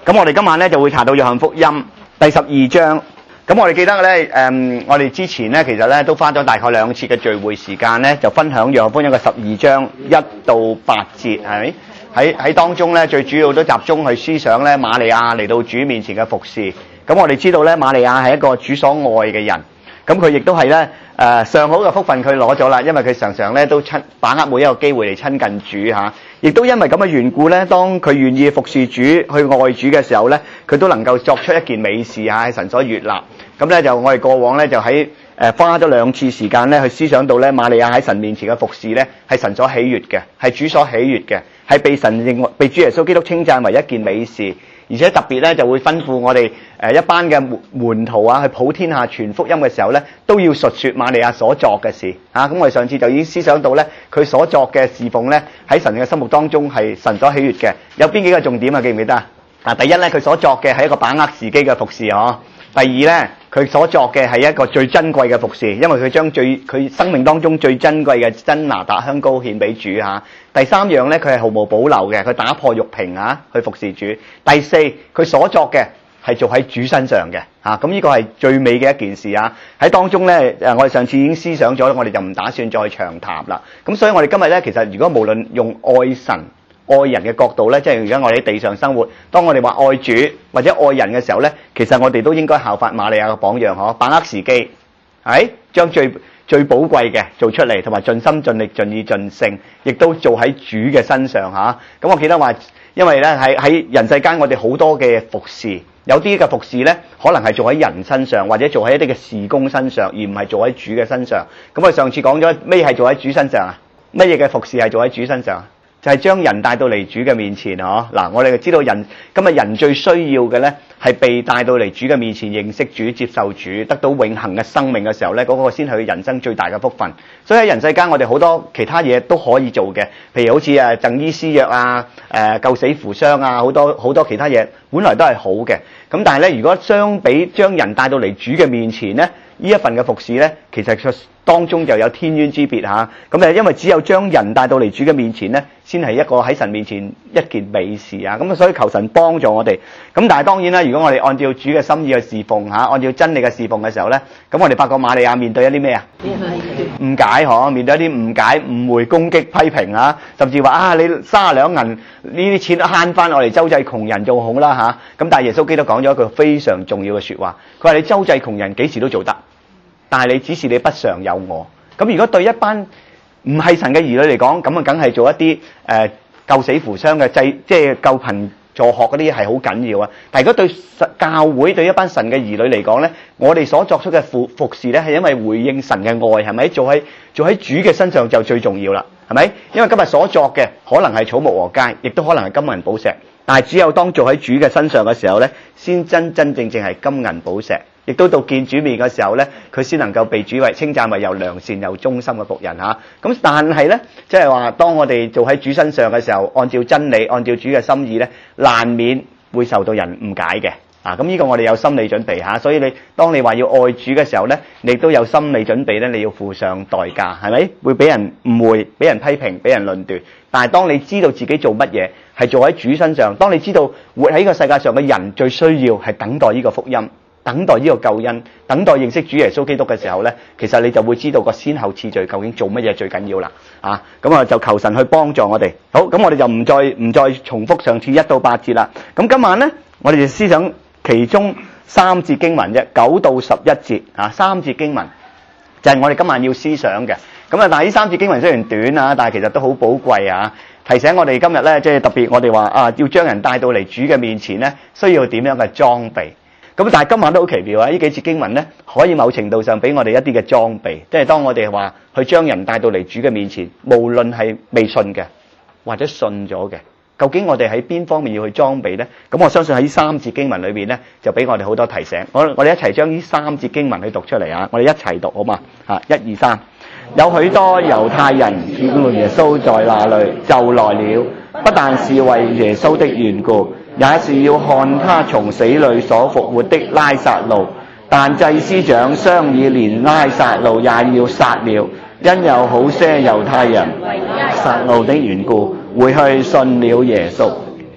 咁我哋今晚咧就會查到約翰福音第12章。咁我哋記得咧，我哋之前咧其實咧都花咗大概2次嘅聚會時間咧，就分享約翰福音嘅12章1到8節，係咪？喺當中咧，最主要都集中去思想咧瑪利亞嚟到主面前嘅服侍。咁我哋知道咧，瑪利亞係一個主所愛嘅人，咁佢亦都係咧上好嘅福分佢攞咗啦，因為佢常常咧都把握每一個機會嚟親近主嚇。亦都因為咁嘅緣故咧，當佢願意服侍主去愛主嘅時候咧，佢都能夠作出一件美事嚇，係神所悅納。咁咧就我哋過往咧就喺花咗2次時間咧去思想到咧瑪利亞喺神面前嘅服侍咧係神所喜悅嘅，係主所喜悅嘅，係被神認為被主耶穌基督稱讚為一件美事。而且特別咧就會吩咐我哋一班嘅門徒啊，去普天下傳福音嘅時候咧，都要述說瑪利亞所作嘅事啊。咁我哋上次就已經思想到咧，佢所作嘅侍奉咧喺神嘅心目當中係神所喜悅嘅。有邊幾個重點啊？記唔記得啊？第一咧，佢所作嘅係一個把握時機嘅服侍嗬。第二咧，佢所作嘅係一個最珍貴嘅服侍，因為佢將佢生命當中最珍貴嘅真拿達香膏獻俾主嚇。第三樣咧，佢係毫無保留嘅，佢打破玉瓶啊，去服侍主。第四，佢所作嘅係做喺主身上嘅嚇，咁呢個係最美嘅一件事啊！喺當中咧，我哋上次已經思想咗，我哋就唔打算再長談啦。咁所以我哋今日咧，其實如果無論用愛神愛人嘅角度咧，即係而家我哋喺地上生活，當我哋話愛主或者愛人嘅時候咧，其實我哋都應該效法瑪利亞嘅榜樣嗬，把握時機，係將最寶貴嘅做出嚟，同埋盡心盡力盡意盡性，亦都做喺主嘅身上嚇。咁我記得話，因為咧喺人世間，我哋好多嘅服侍，有啲嘅服侍咧，可能係做喺人身上，或者做喺一啲嘅事工身上，而唔係做喺主嘅身上。咁我上次講咗咩係做喺主身上啊？乜嘢嘅服侍係做喺主身上啊？就係將人帶到嚟主嘅面前嗬。嗱，我哋就知道今日人最需要嘅咧，係被帶到嚟主嘅面前，認識主、接受主、得到永恆嘅生命嘅時候咧，嗰個先係佢人生最大嘅福分。所以喺人世間，我哋好多其他嘢都可以做嘅，譬如好似贈醫施藥啊、救死扶傷啊，好多其他嘢，本來都係好嘅。咁但係咧，如果相比將人帶到嚟主嘅面前咧，呢一份嘅服侍咧，其實當中就有天淵之別嚇。咁因為只有將人帶到嚟主嘅面前咧，先係一個喺神面前一件美事啊。咁所以求神幫助我哋。咁但係當然啦，如果我哋按照主嘅心意去侍奉嚇，按照真理嘅侍奉嘅時候咧，咁我哋發覺瑪利亞面對一啲咩啊？誤解嗬，面對一啲誤解、誤會、攻擊、批評啊，甚至話你32兩銀呢啲錢都慳翻我哋周濟窮人仲好啦嚇。咁但係耶穌基督講咗一句非常重要嘅説話，佢話你周濟窮人幾時都做得，但係你只是你不常有我。咁如果對一班唔係神嘅兒女嚟講，咁啊梗係做一啲救死扶傷嘅即係救貧助學嗰啲係好緊要啊。但係如果對教會對一班神嘅兒女嚟講咧，我哋所作出嘅服侍咧，係因為回應神嘅愛，係咪？做喺主嘅身上就最重要啦，係咪？因為今日所作嘅可能係草木禾秸，亦都可能係金銀寶石，但係只有當做喺主嘅身上嘅時候咧，先真正係金銀寶石。亦都到見主面嘅時候咧，佢先能夠被主為稱讚為又良善又忠心嘅僕人嚇。咁但係咧，即係話當我哋做喺主身上嘅時候，按照真理，按照主嘅心意咧，難免會受到人誤解嘅。咁呢個我哋有心理準備嚇。所以當你話要愛主嘅時候咧，你都有心理準備咧，你要付上代價，係咪？會俾人誤會、俾人批評、俾人論斷。但係當你知道自己做乜嘢係做喺主身上，當你知道活喺呢個世界上嘅人最需要係等待呢個福音，等待呢個救恩，等待認識主耶穌基督嘅時候呢，其實你就會知道個先後次序究竟做乜嘢最緊要啦。咁就求神去幫助我哋。好，咁我哋就唔再重複上次1到8節啦。咁今晚呢，我哋就思想其中3節經文啫，9到11節3節經文就係我哋今晚要思想嘅。咁但係呢3節經文雖然短啊，但係其實都好寶貴啊，提醒我哋今日呢，即係特別我哋話要將人帶到嚟主嘅面前呢，需要點樣嘅裝備。咁但係今晚都好奇妙啊！呢幾節經文咧，可以某程度上俾我哋一啲嘅裝備，即係當我哋話去將人帶到嚟主嘅面前，無論係未信嘅或者信咗嘅，究竟我哋喺邊方面要去裝備咧？咁我相信喺3節經文裏邊咧，就俾我哋好多提醒。我哋一齊將呢3節經文去讀出嚟啊！我哋一齊讀好嘛？1、2、3。有許多猶太人見到耶穌在那裏，就來了，不但是為耶穌的緣故，也是要看他從死裏所復活的拉撒路。但祭司長商議連拉撒路也要殺了，因有好些猶太人為拉撒路的緣故，回去信了耶穌。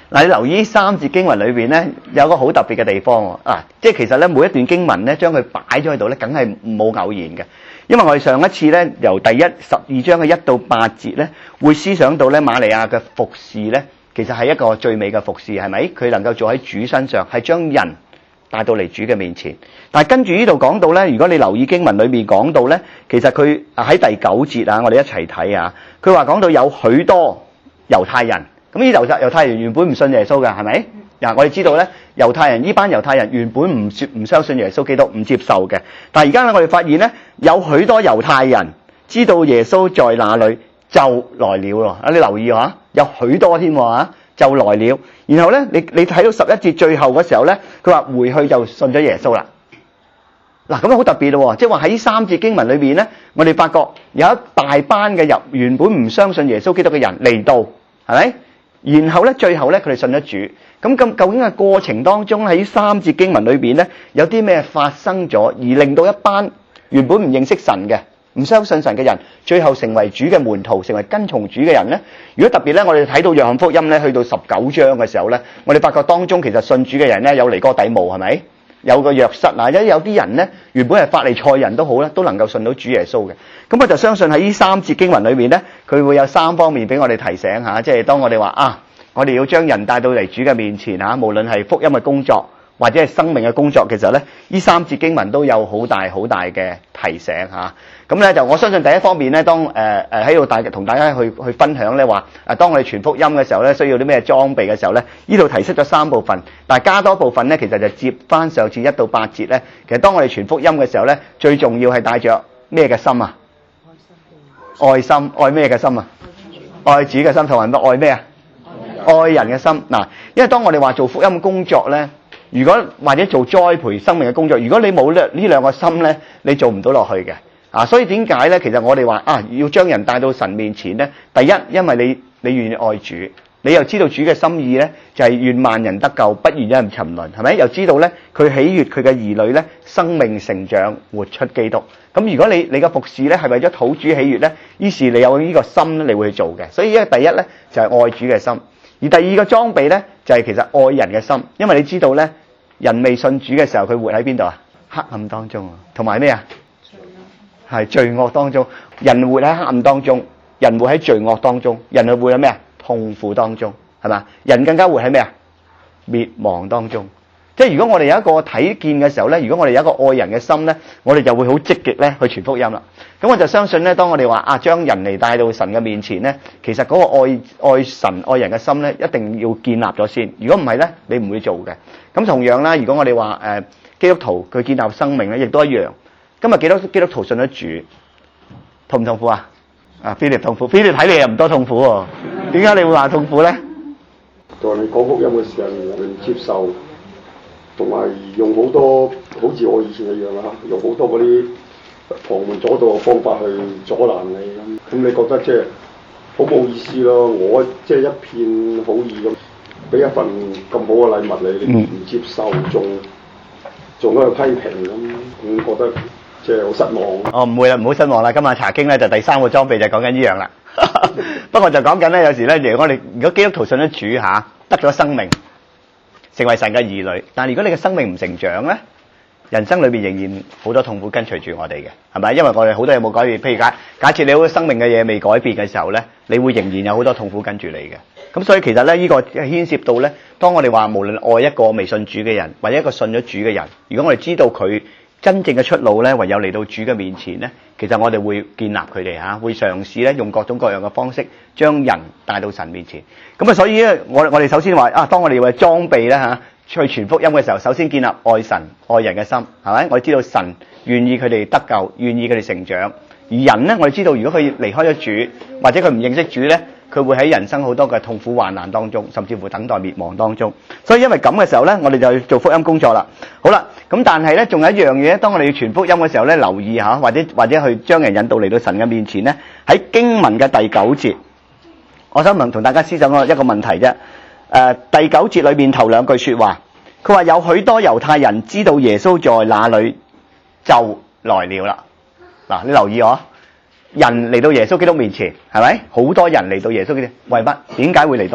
嗱，你留意三節經文裏邊咧，有個好特別嘅地方喎。即係其實咧，每一段經文咧，將佢擺咗喺度咧，梗係冇偶然嘅。因為我哋上一次咧，由第12章嘅1到8節咧，會思想到咧瑪利亞嘅服侍咧，其實係一個最美嘅服侍，係咪？佢能夠做喺主身上，係將人帶到嚟主嘅面前。但係跟住呢度講到咧，如果你留意經文裏面講到咧，其實佢喺第9節啊，我哋一齊睇啊，佢話講到有許多猶太人。咁呢啲猶太人原本唔信耶穌嘅，係咪？我哋知道咧，呢班猶太人原本唔相信耶穌基督，唔接受嘅。但係而家咧，我哋發現咧，有許多猶太人知道耶穌在哪裏，就來了咯。你留意下，有許多添喎，就來了。然後咧，你睇到11節最後嘅時候咧，佢話回去就信咗耶穌啦。嗱，咁樣好特別咯，即係話喺3節經文裏邊咧，我哋發覺有一大班嘅原本唔相信耶穌基督嘅人嚟到，係咪？然後咧，最後咧，佢哋信咗主。咁究竟嘅過程當中喺3節經文裏邊咧，有啲咩發生咗，而令到一班原本唔認識神嘅、唔相信神嘅人，最後成為主嘅門徒，成為跟從主嘅人咧？如果特別咧，我哋睇到約翰福音咧，去到19章嘅時候咧，我哋發覺當中其實信主嘅人咧，有尼哥底母，係咪？有個約瑟啊，有啲人咧，原本係法利賽人都好咧，都能夠信到主耶穌嘅。咁我就相信喺呢3節經文裏面咧，佢會有3方面俾我哋提醒下，即係當我哋話我哋要將人帶到嚟主嘅面前嚇，無論係福音嘅工作或者係生命嘅工作，其實咧呢3節經文都有好大嘅提醒嚇。咁咧就我相信第一方面咧，當喺度同大家去分享咧話，當我哋傳福音嘅時候咧，需要啲咩裝備嘅時候咧，呢度提出咗3部分，但係加多部分咧，其實就接翻上次1到8節咧。其實當我哋傳福音嘅時候咧，最重要係帶着咩嘅心啊？愛心，愛咩嘅心啊？愛主嘅心，同埋愛咩啊？愛人嘅心。嗱，因為當我哋話做福音工作咧，如果或者做栽培生命嘅工作，如果你冇呢兩個心咧，你做唔到落去嘅。所以點解咧？其實我哋話要將人帶到神面前咧，第一，因為你願意愛主，你又知道主嘅心意咧，就係願萬人得救，不願有人沉淪，係咪？又知道咧，佢喜悅佢嘅兒女咧，生命成長，活出基督。咁如果你嘅服侍咧係為咗討主喜悅咧，於是你有呢個心咧，你會去做嘅。所以第一咧就係愛主嘅心，而第二個裝備咧就係其實愛人嘅心，因為你知道咧，人未信主嘅時候，佢活喺邊度啊？黑暗當中啊，同埋咩啊？係罪惡當中，人活喺黑暗當中，人活喺罪惡當中，人係活喺咩啊？痛苦當中，係嘛？人更加活喺咩啊？滅亡當中。即係如果我哋有一個睇見嘅時候咧，如果我哋有一個愛人嘅心咧，我哋就會好積極咧去傳福音啦。咁我就相信咧，當我哋話將人嚟帶到神嘅面前咧，其實嗰個愛神愛人嘅心咧，一定要建立咗先。如果唔係咧，你唔會做嘅。咁同樣啦，如果我哋話基督徒佢建立生命咧，亦都一樣。今日幾多基督徒信咗主，痛唔痛苦啊？菲力痛苦，菲力睇你又唔多痛苦喎。點解你會話痛苦咧？ 當你講福音嘅時候，人哋接受，同埋用好多好似我以前一樣啦，用好多嗰啲旁門左道嘅方法去阻攔你咁，你覺得即係好冇意思咯？我即係一片好意咁，俾一份咁好嘅禮物你唔接受，仲喺度批評咁，覺得即係好失望。 唔會啦，唔好失望啦。今日查經咧就第3個裝備就講緊呢樣啦。不過就講緊咧，有時咧，如果基督徒信咗主得咗生命，成為神嘅兒女，但係如果你嘅生命唔成長咧，人生裏邊仍然好多痛苦跟隨住我哋嘅，係咪？因為我哋好多嘢冇改變。譬如假設你好多生命嘅嘢未改變嘅時候咧，你會仍然有好多痛苦跟住你嘅。咁所以其實咧，呢個牽涉到咧，當我哋話無論愛一個未信主嘅人，或者一個信咗主嘅人，如果我哋知道佢真正嘅出路咧，唯有嚟到主嘅面前咧，其實我哋會建立佢哋會嘗試咧用各種各樣嘅方式將人帶到神面前。咁所以咧，我哋首先話當我哋為裝備咧去傳福音嘅時候，首先建立愛神愛人嘅心，係咪？我哋知道神願意佢哋得救，願意佢哋成長。而人咧，我哋知道如果佢離開咗主，或者佢唔認識主咧，佢會喺人生好多嘅痛苦患難當中，甚至乎等待滅亡當中。所以因為咁嘅時候咧，我哋就要做福音工作啦。好啦，咁但係咧，仲有一樣嘢，當我哋要傳福音嘅時候咧，留意下，或者去將人引導嚟到神嘅面前咧，喺經文嘅第9節，我想同大家思想一個問題啫。第9節裏面頭2句說話，佢話有許多猶太人知道耶穌在哪裏，就來了啦。嗱，你留意人嚟到耶穌基督面前，係咪？好多人嚟到耶穌基督，為乜？點解會嚟到？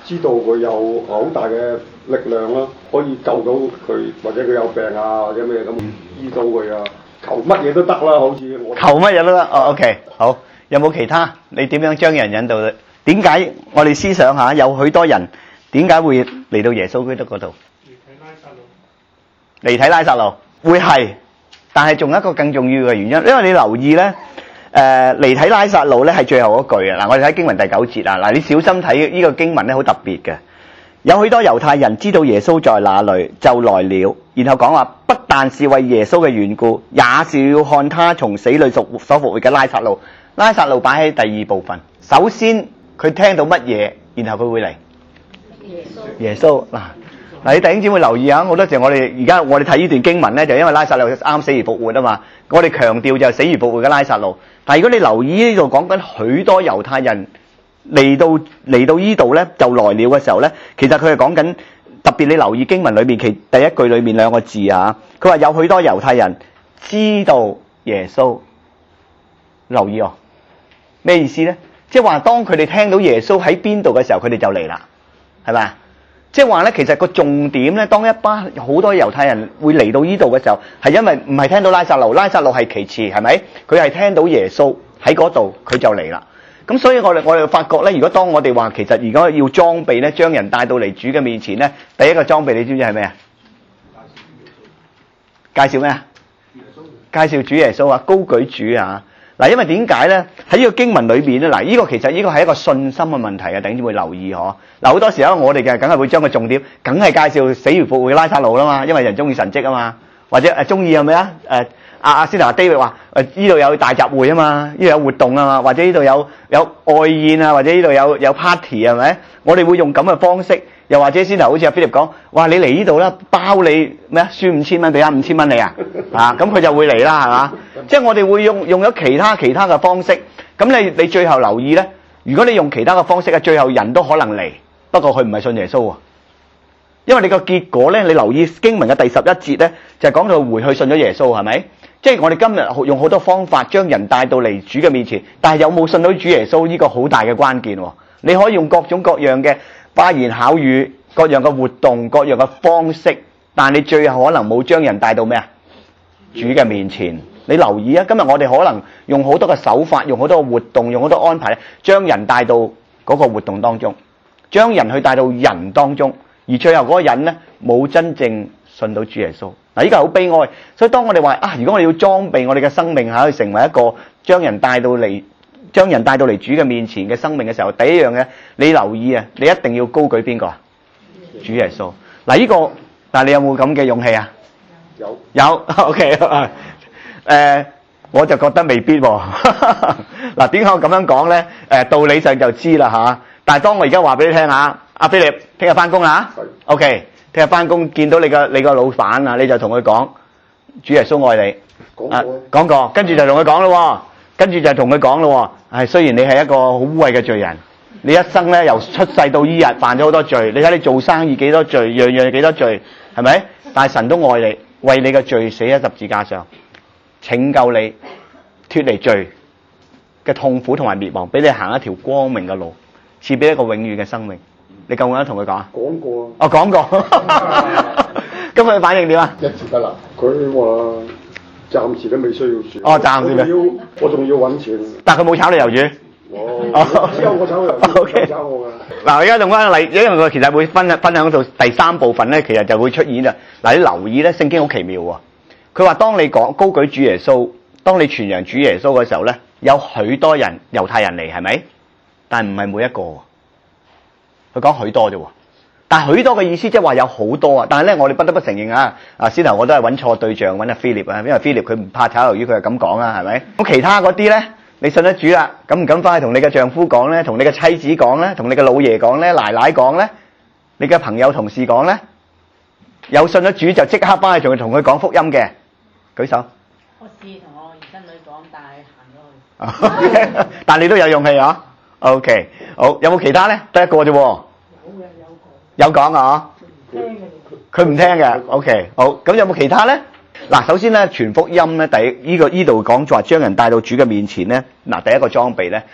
知道佢有好大嘅力量啦，可以救到佢，或者佢有病啊，或者咩咁醫到佢啊，求乜嘢都得啦，好似我求乜嘢都得。哦，OK，好。有冇其他？你點樣將人引導？點解我哋思想下，有許多人點解會嚟到耶穌基督嗰度？嚟睇拉撒路會係，但係仲有一個更重要嘅原因，因為你留意咧，嚟睇拉撒路咧係最後一句啊！嗱，我哋睇經文第9節啊，嗱，你小心睇呢個經文咧，好特別嘅。有許多猶太人知道耶穌在哪裏，就來了，然後講話不但是為耶穌嘅緣故，也是要看他從死裏所復活嘅拉撒路。拉撒路擺喺第二部分。首先佢聽到乜嘢，然後佢會嚟耶穌。嗱，你弟兄姊妹留意下，好多時我哋而家我哋睇呢段經文咧，就因為拉撒路啱死而復活啊嘛。我哋強調就係死而復活嘅拉撒路。但係如果你留意呢度講緊許多猶太人嚟到呢度咧，就來了嘅時候咧，其實佢係講緊特別你留意經文裏面其第一句裏面兩個字啊，佢話有許多猶太人知道耶穌。留意咩意思咧？即係話當佢哋聽到耶穌喺邊度嘅時候，佢哋就嚟啦，係咪？即係話咧，其實個重點咧，當一班好多猶太人會嚟到呢度嘅時候，係因為唔係聽到拉撒路係其次，係咪？佢係聽到耶穌喺嗰度，佢就嚟啦。咁所以我哋發覺咧，如果當我哋話其實如果要裝備咧，將人帶到嚟主嘅面前咧，第一個裝備你知唔知係咩啊？介紹咩啊？介紹主耶穌啊，高舉主啊！嗱，因為點解咧？喺呢個經文裏邊咧，嗱，呢個其實呢個係一個信心嘅問題啊！等陣會留意嗬。嗱，好多時候我哋嘅梗係會將個重點，梗係介紹死而復活嘅拉撒路啦嘛，因為人中意神蹟啊嘛，或者中意係咪啊？阿先頭阿 David 話呢度有大集會啊嘛，呢度有活動啊嘛，或者呢度有外宴啊，或者呢度有 party 係咪？我哋會用咁嘅方式，又或者先頭好似阿 Philip 講，哇！你嚟呢度啦，包你咩啊？輸5000蚊俾啊，5000蚊你啊，咁佢就會嚟啦，係嘛？即係我哋會用咗其他嘅方式，咁你最後留意咧，如果你用其他嘅方式啊，最後人都可能嚟，不過佢唔係信耶穌喎，因為你個結果咧，你留意經文嘅第11節咧，就係講到回去信咗耶穌，係咪？即係我哋今日用好多方法將人帶到嚟主嘅面前，但係有冇信到主耶穌呢個好大嘅關鍵喎？你可以用各種各樣嘅花言巧語、各樣嘅活動、各樣嘅方式，但你最後可能冇將人帶到咩啊？主嘅面前。你留意啊，今日我哋可能用好多嘅手法，用好多嘅活動，用好多安排咧，將人帶到嗰個活動當中，將人去帶到人當中，而最後嗰個人咧冇真正信到主耶穌。嗱，呢個係好悲哀。所以當我哋話如果我哋要裝備我哋嘅生命去成為一個將人帶到嚟主嘅面前嘅生命嘅時候，第一樣嘅你留意啊，你一定要高舉邊個啊？主耶穌。嗱，呢個但係你有冇咁嘅勇氣啊？有 OK 我就覺得未必喎。嗱，點解我咁樣講咧？道理上就知啦嚇。但係當我而家話俾你聽下，阿菲力聽日翻工啦 OK， 聽日翻工見到你個老闆啊，你就同佢講主耶穌愛你。講過，跟住就同佢講咯。跟住就同佢講咯。雖然你係一個好污穢嘅罪人，你一生咧由出世到依日犯咗好多罪。你睇你做生意幾多罪，樣樣幾多罪，係咪？但係神都愛你，為你嘅罪死喺十字架上。拯救你脫離罪嘅痛苦同埋滅亡，俾你行一條光明嘅路，賜俾一個永遠嘅生命。你夠唔夠膽同佢講啊？講過啊。講過。咁佢反應點啊？一字不能。佢話暫時都未需要住。暫時我仲要揾錢。但係佢冇炒你魷魚。只有我炒魷魚。OK。炒我㗎。嗱，我而家用翻個例，因為佢其實會分享到第3部分咧，其實就會出現啊。嗱，你留意咧，聖經好奇妙喎。佢話：當你講高舉主耶穌，當你傳揚主耶穌嘅時候咧，有許多人猶太人嚟，係咪？但係唔係每一個。佢講許多啫喎，但係許多嘅意思即係話有好多啊。但係咧，我哋不得不承認啊，先頭我都係揾錯對象，揾阿菲臘啊，因為菲臘佢唔怕炒魷魚，佢係咁講啊，係咪？咁其他嗰啲咧，你信得主啦，敢唔敢翻去同你嘅丈夫講咧，同你嘅妻子講咧，同你嘅老爺講咧，奶奶講咧，你嘅朋友同事講咧，有信咗主就即刻翻去同佢講福音嘅。舉手。我試同我兒孫女講，但係行咗去。但你都有勇氣啊 ？OK， 好，有冇其他咧？得一個啫喎。有講啊？佢唔聽嘅。OK， 好，咁有冇其他咧？嗱，首先咧，傳福音咧，呢度講就話將人帶到主嘅面前咧。嗱，第一個裝備咧，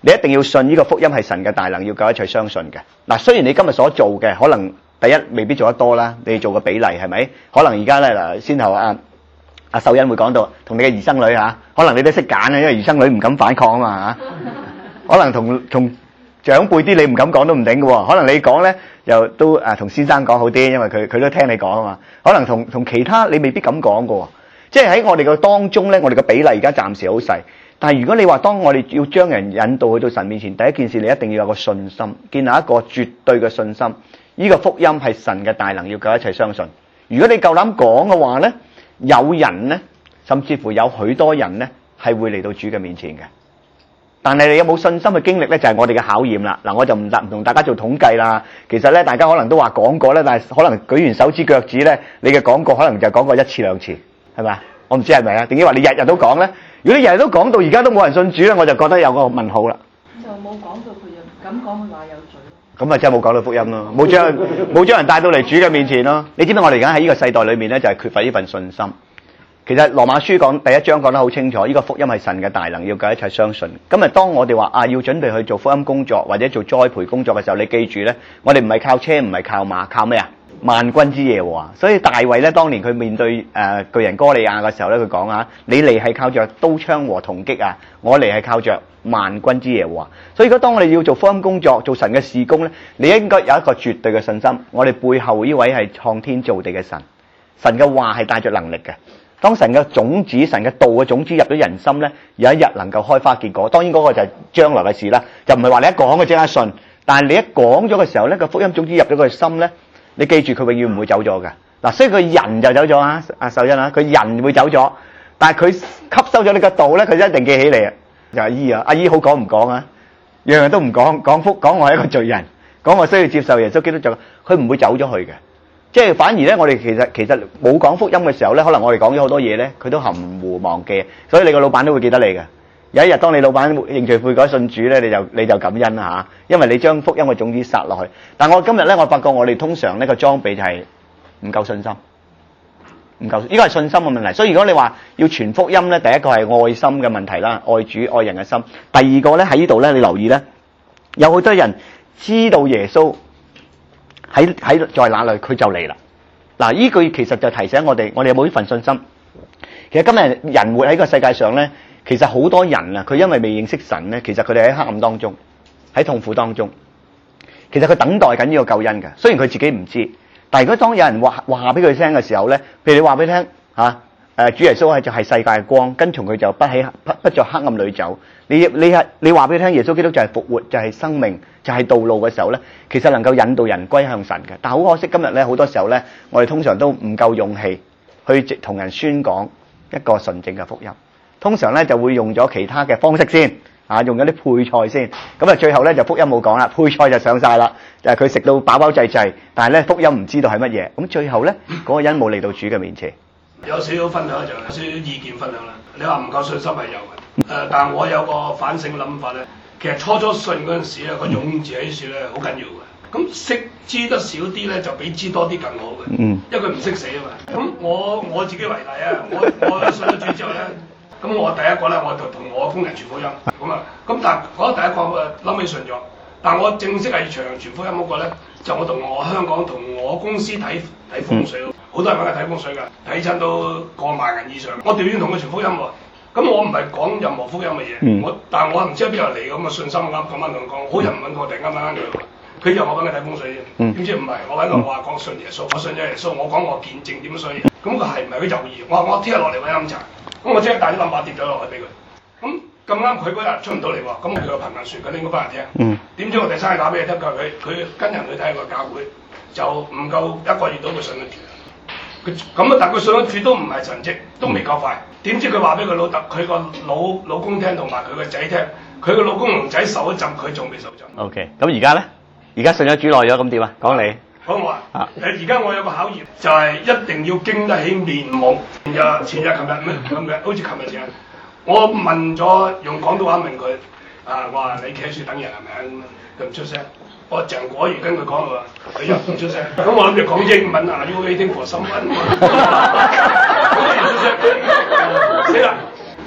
你一定要信呢個福音係神嘅大能，要夠一切相信嘅。嗱，雖然你今日所做嘅可能第一未必做得多啦，你做個比例係咪？可能而家咧嗱，先頭阿秀欣會講到，同你嘅兒生女嚇，可能你都識揀啊，因為兒生女唔敢反抗啊嘛嚇。可能同長輩啲你唔敢講都唔定嘅喎，可能你講咧又都同先生講好啲，因為佢都聽你講啊嘛。可能同其他你未必敢講嘅喎，即係喺我哋嘅當中咧，我哋嘅比例而家暫時好細。但係如果你話當我哋要將人引導去到神面前，第一件事你一定要有個信心，建立一個絕對嘅信心。呢個福音係神嘅大能，要夠一齊相信。如果你夠膽講嘅話咧，有人咧，甚至乎有許多人咧係會嚟到主嘅面前嘅。但係你有冇信心去經歷咧，就係我哋嘅考驗啦。嗱，我就唔同大家做統計啦。其實咧，大家可能都話講過咧，但係可能舉完手指腳趾咧，你嘅講過可能就講過一次兩次，係咪？我唔知係咪啊？定係話你日日都講咧？如果你日日都講到而家都冇人信主咧，我就覺得有個問號啦。 就冇講到佢又咁講，佢話有罪。 咁啊，真係冇講到福音咯，冇將人帶到嚟主嘅面前咯。你知唔知我哋而家喺呢個世代裏面咧，就係缺乏呢份信心。其實羅馬書講第一章講得好清楚，呢個福音係神嘅大能，要夠一齊相信。今日當我哋話要準備去做福音工作或者做栽培工作嘅時候，你記住咧，我哋唔係靠車，唔係靠馬，靠咩啊？萬軍之耶和華。所以大衛咧，當年佢面對巨人哥利亞嘅時候咧，佢講啊，你嚟係靠着刀槍和銅戟啊，我嚟係靠着萬軍之耶和華。所以如果當我哋要做福音工作、做神嘅事工咧，你應該有一個絕對嘅信心，我哋背後呢位係創天造地嘅神，神嘅話係帶着能力嘅。當神嘅種子、神嘅道嘅種子入咗人心咧，有一日能夠開花結果。當然嗰個就係將來嘅事啦，就唔係話你一講佢即刻信。但係你一講咗嘅時候咧，個福音種子入咗佢心咧，你記住佢永遠唔會走咗嘅。嗱，所以佢人就走咗啊，阿秀欣啊，佢人會走咗，但係佢吸收咗你個道咧，佢一定記起嚟啊。就阿姨啊，阿姨好講唔講啊？樣樣都唔講，講我係一個罪人，講我需要接受耶穌基督就，佢唔會走咗去嘅。即係反而咧，我哋其實冇講福音嘅時候咧，可能我哋講咗好多嘢咧，佢都含糊忘記。所以你個老闆都會記得你嘅。有一日當你老闆認罪悔改信主咧，你就感恩啦嚇，因為你將福音嘅種子撒落去。但我今日咧，我發覺我哋通常呢個裝備就係唔夠信心，唔夠，呢個係信心嘅問題。所以如果你話要傳福音咧，第一個係愛心嘅問題啦，愛主愛人嘅心。第二個咧喺呢度咧，你留意咧，有好多人知道耶穌喺在哪裏，佢就嚟啦。嗱，呢句其實就提醒我哋有冇呢份信心。其實今日人活喺個世界上咧，其實好多人啊，佢因為未認識神咧，其實佢哋喺黑暗當中，喺痛苦當中。其實佢等待緊呢個救恩嘅，雖然佢自己唔知。但係如果當有人話俾佢聽嘅時候咧，譬如你話俾佢聽主耶穌就係世界嘅光，跟從佢就不在黑暗裏走。你話俾佢聽，耶穌基督就係復活，就係生命，就係道路嘅時候咧，其實能夠引導人歸向神嘅。但係好可惜，今日咧好多時候咧，我哋通常都唔夠勇氣去同人宣講一個純正嘅福音。通常咧就會用咗其他嘅方式先，用咗啲配菜先。咁啊最後咧就福音冇講啦，配菜就上晒啦，就係佢食到飽飽滯滯，但係咧福音唔知道係乜嘢。咁最後咧嗰個人冇嚟到主嘅面前。 有少少分享就有少少意見分享啦。你話唔夠信心係有嘅，但係我有個反省諗法咧。其實初信嗰陣時咧，個勇字喺處咧好緊要嘅。咁識知得少啲咧，就比知多啲更好嘅。因為佢唔識死啊嘛。咁我自己為例啊，我信咗主之後咧，咁我第一個咧，我就同我工人傳福音咁但係嗰第一個諗起信咗，但我正式係長傳福音嗰個咧，就我同我香港同我公司睇風水。好多人揾佢睇風水㗎，睇親都過萬人以上。我調轉同佢傳福音喎，咁我唔係講任何福音嘅嘢，但係我唔知喺邊度嚟咁嘅信心咁啱同佢講，好人唔揾我，突然間揾佢又我揾佢睇風水啫，點知唔係，我揾佢話講信耶穌，我信咗耶穌，我講我見證點樣信，咁佢係唔係佢猶豫？我聽日落嚟揾飲茶，咁我即刻帶啲冧巴跌咗落去俾佢，咁咁啱佢嗰日出唔到嚟喎，咁我叫個朋友説，佢拎咗翻嚟聽，點知我第三日打俾你聽，佢跟人去睇個教會，就唔夠一個月到佢信咗主。咁啊！但佢信咗主都唔係神蹟，都未夠快。點知佢話俾佢佢個老公聽，同埋佢個仔聽，佢個老公同仔受咗浸，佢仲未受浸。 OK，咁而家咧？而家信咗主耐咗，咁點啊？講你。 講我啊！而家我有個考驗，就係一定要經得起面夢。前日、琴日好似琴日前日，我問咗用廣東話問佢，我話你企喺處等人係咪？佢唔出聲。我鄭果如跟佢講喎，佢又唔出聲。咁我諗住講英文啊，You waiting for someone？死啦！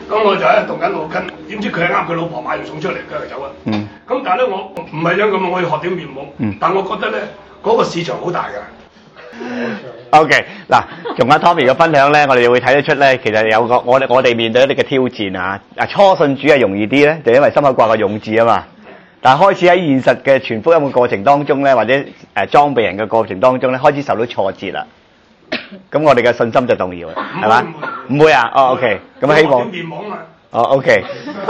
咁我就喺度動緊腦筋，點知佢係啱佢老婆買完餸出嚟，佢就走啊。咁但係咧，我唔係因咁，我要學點面懵。但我覺得咧，嗰個市場好大㗎。 OK， 嗱，從阿 Tommy 嘅分享咧，我哋就會睇得出咧，其實有個我哋面對一啲嘅挑戰啊。初信主係容易啲咧，就因為心口掛個勇字啊嘛。但係開始喺現實嘅傳福音嘅過程當中咧，或者裝備人嘅過程當中咧，開始受到挫折啦。咁我哋嘅信心就動搖啦，係嘛？唔會啊，哦 OK， 咁希望。 面懵啊。 哦 OK。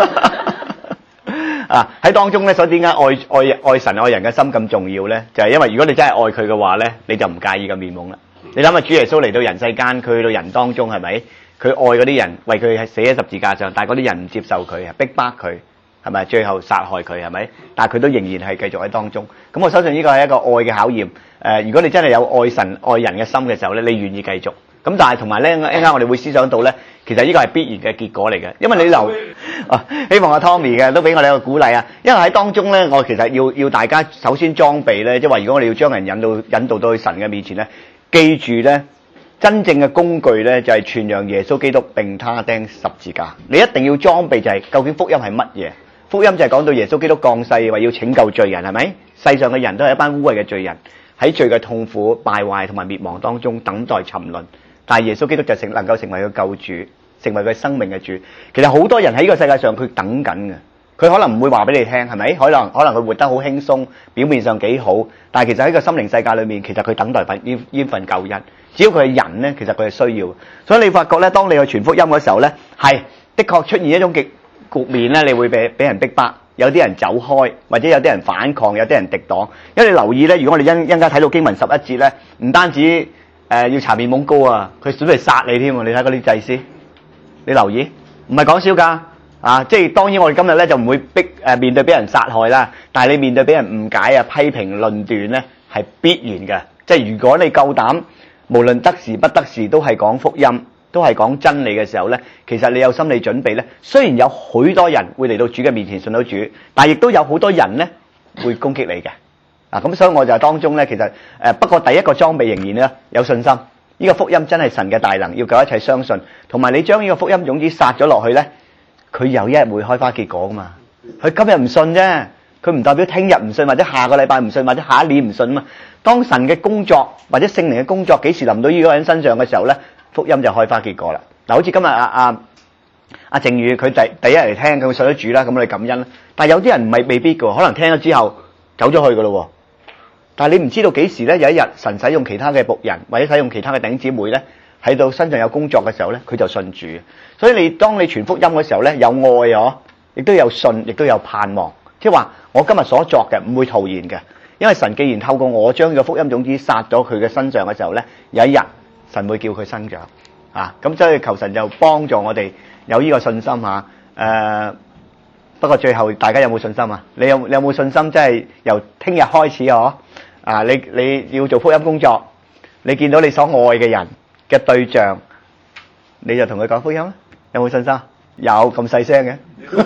喺當中咧，所以點解愛神愛人嘅心咁重要咧？就係因為如果你真係愛佢嘅話咧，你就唔介意個面懵啦。你諗下，主耶穌嚟到人世間，佢去到人當中係咪？佢愛嗰啲人，為佢係死喺十字架上，但係嗰啲人唔接受佢，逼迫佢，係咪？最後殺害佢係咪？但係佢都仍然係繼續喺當中。咁我相信呢個係一個愛嘅考驗。如果你真係有愛神愛人嘅心嘅時候咧，你願意繼續。咁但係同埋咧，一陣間我哋會思想到咧，其實呢個係必然嘅結果嚟嘅，因為你希望阿 Tommy 嘅都俾我哋一個鼓勵啊！因為喺當中咧，我其實要大家首先裝備咧，即係話如果我哋要將人引導到去神嘅面前咧，記住咧，真正嘅工具咧就係傳揚耶穌基督並他釘十字架。你一定要裝備就係究竟福音係乜嘢？福音就係講到耶穌基督降世，為要拯救罪人，係咪？世上嘅人都係一班污穢嘅罪人，喺罪嘅痛苦、敗壞同埋滅亡當中等待沉淪。但係耶穌基督就能夠成為佢救主，成為佢生命嘅主。其實好多人喺呢個世界上佢等緊嘅，佢可能唔會話俾你聽，係咪？可能佢活得好輕鬆，表面上幾好，但係其實喺個心靈世界裏面，其實佢等待呢份救恩。只要佢係人咧，其實佢係需要。所以你發覺咧，當你去傳福音嘅時候咧，係的確出現一種局面咧，你會俾人逼迫，有啲人走開，或者有啲人反抗，有啲人敵擋。因為你留意咧，如果我哋一陣間睇到經文11節咧，唔單止要搽面懵膏啊，佢準備殺你添喎！你睇嗰啲祭司，你留意，唔係講笑㗎啊！即係當然我哋今日咧就唔會面對俾人殺害啦，但係你面對俾人誤解啊、批評、論斷咧係必然嘅。即係如果你夠膽，無論得時不得時都係講福音，都係講真理嘅時候咧，其實你有心理準備咧。雖然有許多人會嚟到主嘅面前信到主，但係亦都有好多人咧會攻擊你嘅。咁所以我就當中咧，其實不過第一個裝備仍然咧有信心。呢個福音真係神嘅大能，要夠一切相信。同埋你將呢個福音種子撒咗落去咧，佢有一日會開花結果噶嘛。佢今日唔信啫，佢唔代表聽日唔信，或者下個禮拜唔信，或者下一年唔信啊嘛。當神嘅工作或者聖靈嘅工作幾時臨到呢個人身上嘅時候咧，福音就開花結果啦。嗱，好似今日阿靜宇佢第一日嚟聽，佢信咗主啦，咁我哋感恩啦。但係有啲人未必㗎，可能聽咗之後走咗去噶咯。但係你唔知道幾時咧，有一日神使用其他嘅僕人，或者使用其他嘅弟兄姊妹咧，喺到身上有工作嘅時候咧，佢就信主。所以當你傳福音嘅時候咧，有愛亦都有信，亦都有盼望。即係話我今日所作嘅唔會徒然嘅，因為神既然透過我將個福音種子撒咗佢嘅身上嘅時候咧，有一日神會叫佢生長啊。咁所以求神就幫助我哋有呢個信心嚇。不過最後大家有冇信心啊？你有冇信心？即係由聽日開始你要做福音工作，你見到你所愛嘅人嘅對象，你就同佢講福音啦。有冇信心？有，咁細聲嘅。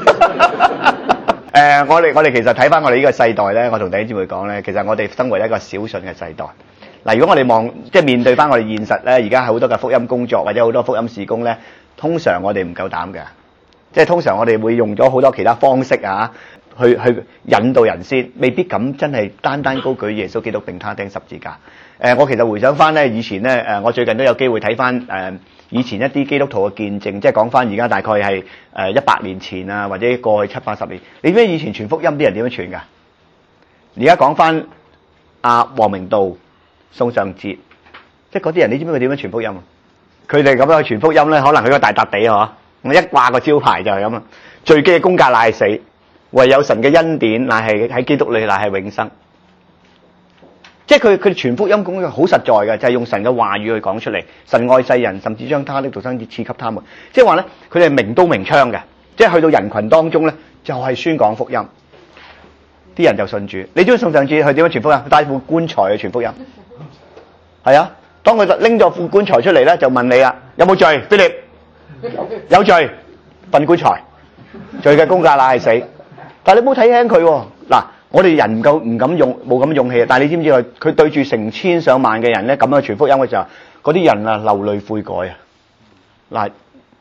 我哋其實睇翻我哋呢個世代咧，我同弟兄姊妹講咧，其實我哋生活一個小信嘅世代。嗱，如果我哋即係面對翻我哋現實咧，而家好多嘅福音工作或者好多福音事工咧，通常我哋唔夠膽嘅，即係通常我哋會用咗好多其他方式去引導人先，未必咁真係單單高舉耶穌基督並他釘十字架。我其實回想翻咧，以前咧，我最近都有機會睇翻以前一啲基督徒嘅見證，即係講翻而家大概係100年前啊，或者過去70-80年。你知唔知以前傳福音啲人點樣傳㗎？而家講翻黃明道、宋尚節，即係嗰啲人，你知唔知佢點樣傳福音啊？佢哋咁樣去傳福音咧，可能佢個大笪地我一掛個招牌就係咁啦。最基嘅工價乃係死，唯有神嘅恩典乃係喺基督裏乃係永生。即係佢傳福音講嘅好實在嘅，就係用神嘅話語去講出嚟。神愛世人，甚至將他的獨生子賜給他們。即係話咧，佢哋明刀明槍嘅，即係去到人群當中咧，就係宣講福音，啲人就信主。你知唔知宋尚節佢點樣傳福音？佢帶副棺材去傳福音。係啊，當佢拎咗副棺材出嚟咧，就問你啦：有冇罪？菲力有罪，瞓棺材，罪嘅工價乃係死。但係你冇睇輕佢喎。嗱，我哋人唔敢用，冇咁勇氣。但係你知唔知佢對住成千上萬嘅人咧，咁樣傳福音嘅時候，嗰啲人流淚悔改啊！嗱，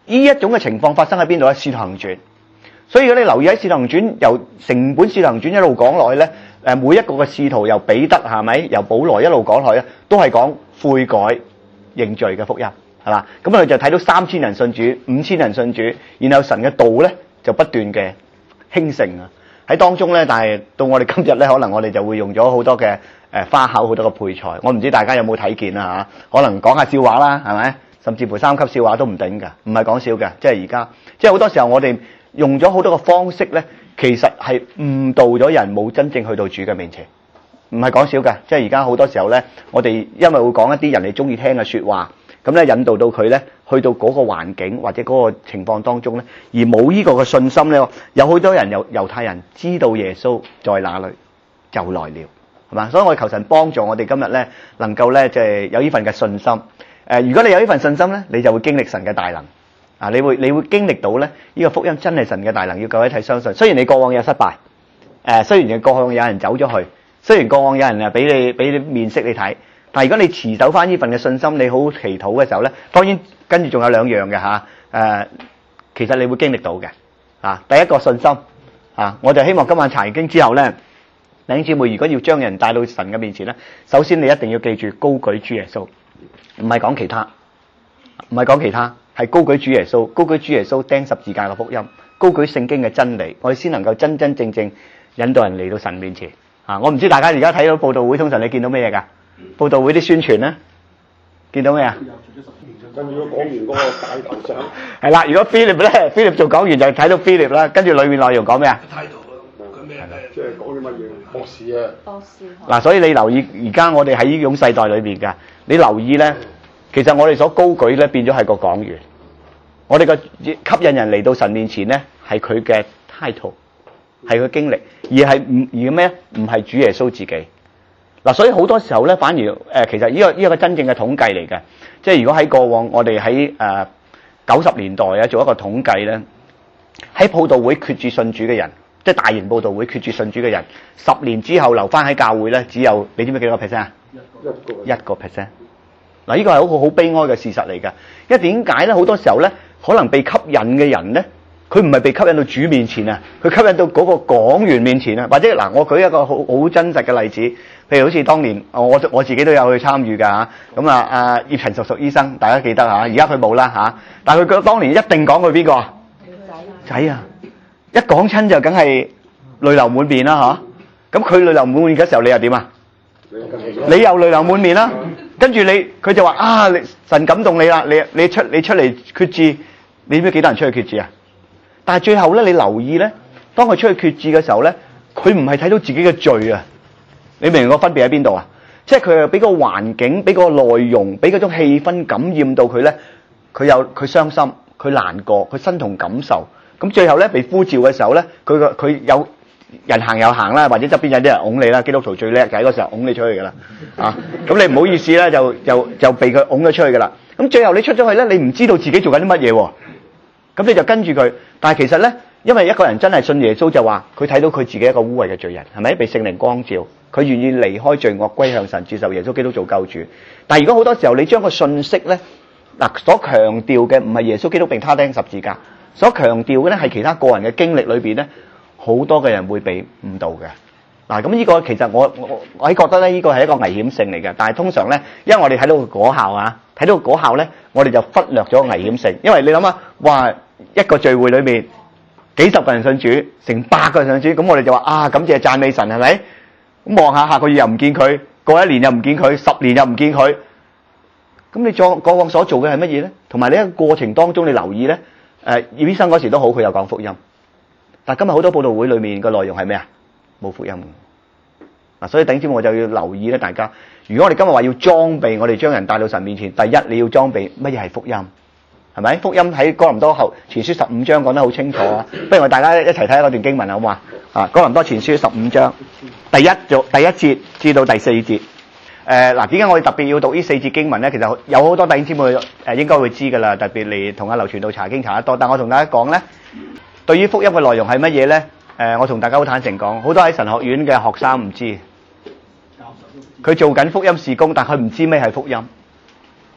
呢一種嘅情況發生喺邊度咧？《使徒行傳》。所以如果你留意喺《使徒行傳》，由成本《使徒行傳》一路講落去咧，每一個嘅使徒由彼得係咪，由保羅一路講落去咧，都係講悔改認罪嘅福音，係嘛？咁我哋就睇到3000人信主，5000人信主，然後神嘅道咧就不斷嘅興盛啊！喺當中咧，但係到我哋今日咧，可能我哋就會用咗好多嘅花巧，好多嘅配菜。我唔知大家有冇睇見啊嚇？可能講下笑話啦，係咪？甚至乎3級笑話都唔頂㗎，唔係講笑嘅。即係而家，即係好多時候我哋用咗好多個方式咧，其實係誤導咗人，冇真正去到主嘅面前。唔係講笑㗎，即係而家好多時候咧，我哋因為會講一啲人哋中意聽嘅説話，咁咧引導到佢咧去到嗰個環境或者嗰個情況當中咧，而冇呢個嘅信心咧，有好多人猶太人知道耶穌在哪裏就來了，係嘛？所以我求神幫助我哋今日咧能夠咧即係有呢份嘅信心。如果你有呢份信心咧，你就會經歷神嘅大能啊！你會經歷到咧呢個福音真係神嘅大能，要各位睇相信。雖然你過往有失敗，雖然你過往有人走咗去，雖然過往有人俾你面色你睇，但係如果你持守翻呢份嘅信心，你好祈禱嘅時候咧，當然跟住仲有2樣嘅嚇。其實你會經歷到嘅啊。第一個信心啊，我就希望今晚查完經之後咧，弟兄姊妹如果要將人帶到神嘅面前咧，首先你一定要記住高舉主耶穌。唔係講其他，係高舉主耶穌，高舉主耶穌釘十字架嘅福音，高舉聖經嘅真理，我哋先能夠真真正正引導人嚟到神面前。我唔知大家而家睇到佈道會，通常你見到咩嘢㗎？佈道會啲宣傳咧，見到咩啊？ 跟住講完嗰個大頭相， 係啦，如果 Philip 做講員就睇到 Philip 啦，跟住裏面內容講咩啊？ 態度啊，佢咩即係講啲乜嘢？博士啊！ 博士嗱，所以你留意而家我哋喺呢種世代裏邊㗎，你留意咧，其實我哋所高舉咧變咗係個講員，我哋個吸引人嚟到神面前咧係佢嘅 title， 係佢經歷，而咩？唔係主耶穌自己。嗱，所以好多時候咧，反而其實呢個真正嘅統計嚟嘅，即係如果喺過往我哋喺90年代啊做一個統計咧，喺佈道會決志信主嘅人，即係大型佈道會決志信主嘅人，10年之後留翻喺教會咧，只有你知唔知幾多個 percent 啊？1%。嗱，呢個係好悲哀嘅事實嚟㗎。因為點解咧？好多時候咧，可能被吸引嘅人咧，佢唔係被吸引到主面前啊，佢吸引到嗰個講員面前啊。或者嗱，我舉一個好真實嘅例子，譬如好似當年我自己都有去參與㗎嚇。咁啊，葉陳淑醫生，大家記得嚇，而家佢冇啦嚇。但係佢當年一定講佢邊個啊？仔啊！一講親就梗係淚流滿面啦嚇。咁佢淚流滿面嘅時候，你又點啊？你又淚流滿面啦。跟住佢就話啊，神感動你啦，你出嚟決志，你知唔知幾多人出去決志啊？但係最後咧，你留意咧，當佢出去決志嘅時候咧，佢唔係睇到自己嘅罪啊！你明唔明個分別喺邊度啊？即係佢係俾個環境、俾個內容、俾嗰種氣氛感染到佢咧，佢傷心、佢難過、佢身同感受。咁最後咧被呼召嘅時候咧，佢有人行又行啦，或者側邊有啲人擁你啦。基督徒最叻就喺嗰時候擁你出去㗎啦，啊！咁你唔好意思咧，就被佢擁咗出去㗎啦。咁最後你出咗去咧，你唔知道自己做緊啲乜嘢喎。咁你就跟住佢，但係其實咧，因為一個人真係信耶穌就話，佢睇到佢自己一個污穢嘅罪人，係咪？被聖靈光照，佢願意離開罪惡，歸向神，接受耶穌基督做救主。但係如果好多時候你將個信息咧，所強調嘅唔係耶穌基督並他釘十字架，所強調嘅咧係其他個人嘅經歷裏邊咧，好多嘅人會被誤導嘅。咁呢個其實我覺得咧，呢個係一個危險性嚟嘅。但係通常咧，因為我哋睇到個果效啊，睇到個果效咧，我哋就忽略咗危險性。因為你諗下，哇，一個聚會裏面幾十個人信主，成100個人信主，咁我哋就話啊，感謝讚美神，係咪？咁望下個月又唔見佢，過1年又唔見佢，10年又唔見佢。咁你過往所做嘅係乜嘢咧？同埋呢一個過程當中，你留意咧，葉醫生嗰時都好，佢有講福音。但係今日好多佈道會裏面嘅內容係咩啊？冇福音。所以頂尖我就要留意咧，大家。如果我哋今日話要裝備，我哋將人帶到神面前，第一你要裝備乜嘢係福音，係咪？福音喺哥林多後前書15章講得好清楚啊。不如我哋大家一齊睇下嗰段經文好唔好啊？哥林多前書15章第一節至到第4節。點解我哋特別要讀呢4節經文咧？其實有好多弟兄姊妹應該會知㗎啦，特別嚟同阿劉傳道查經查得多。但我同大家講咧，對於福音嘅內容係乜嘢咧？我同大家好坦誠講，好多喺神學院嘅學生唔知，佢做緊福音事工，但佢唔知咩係福音。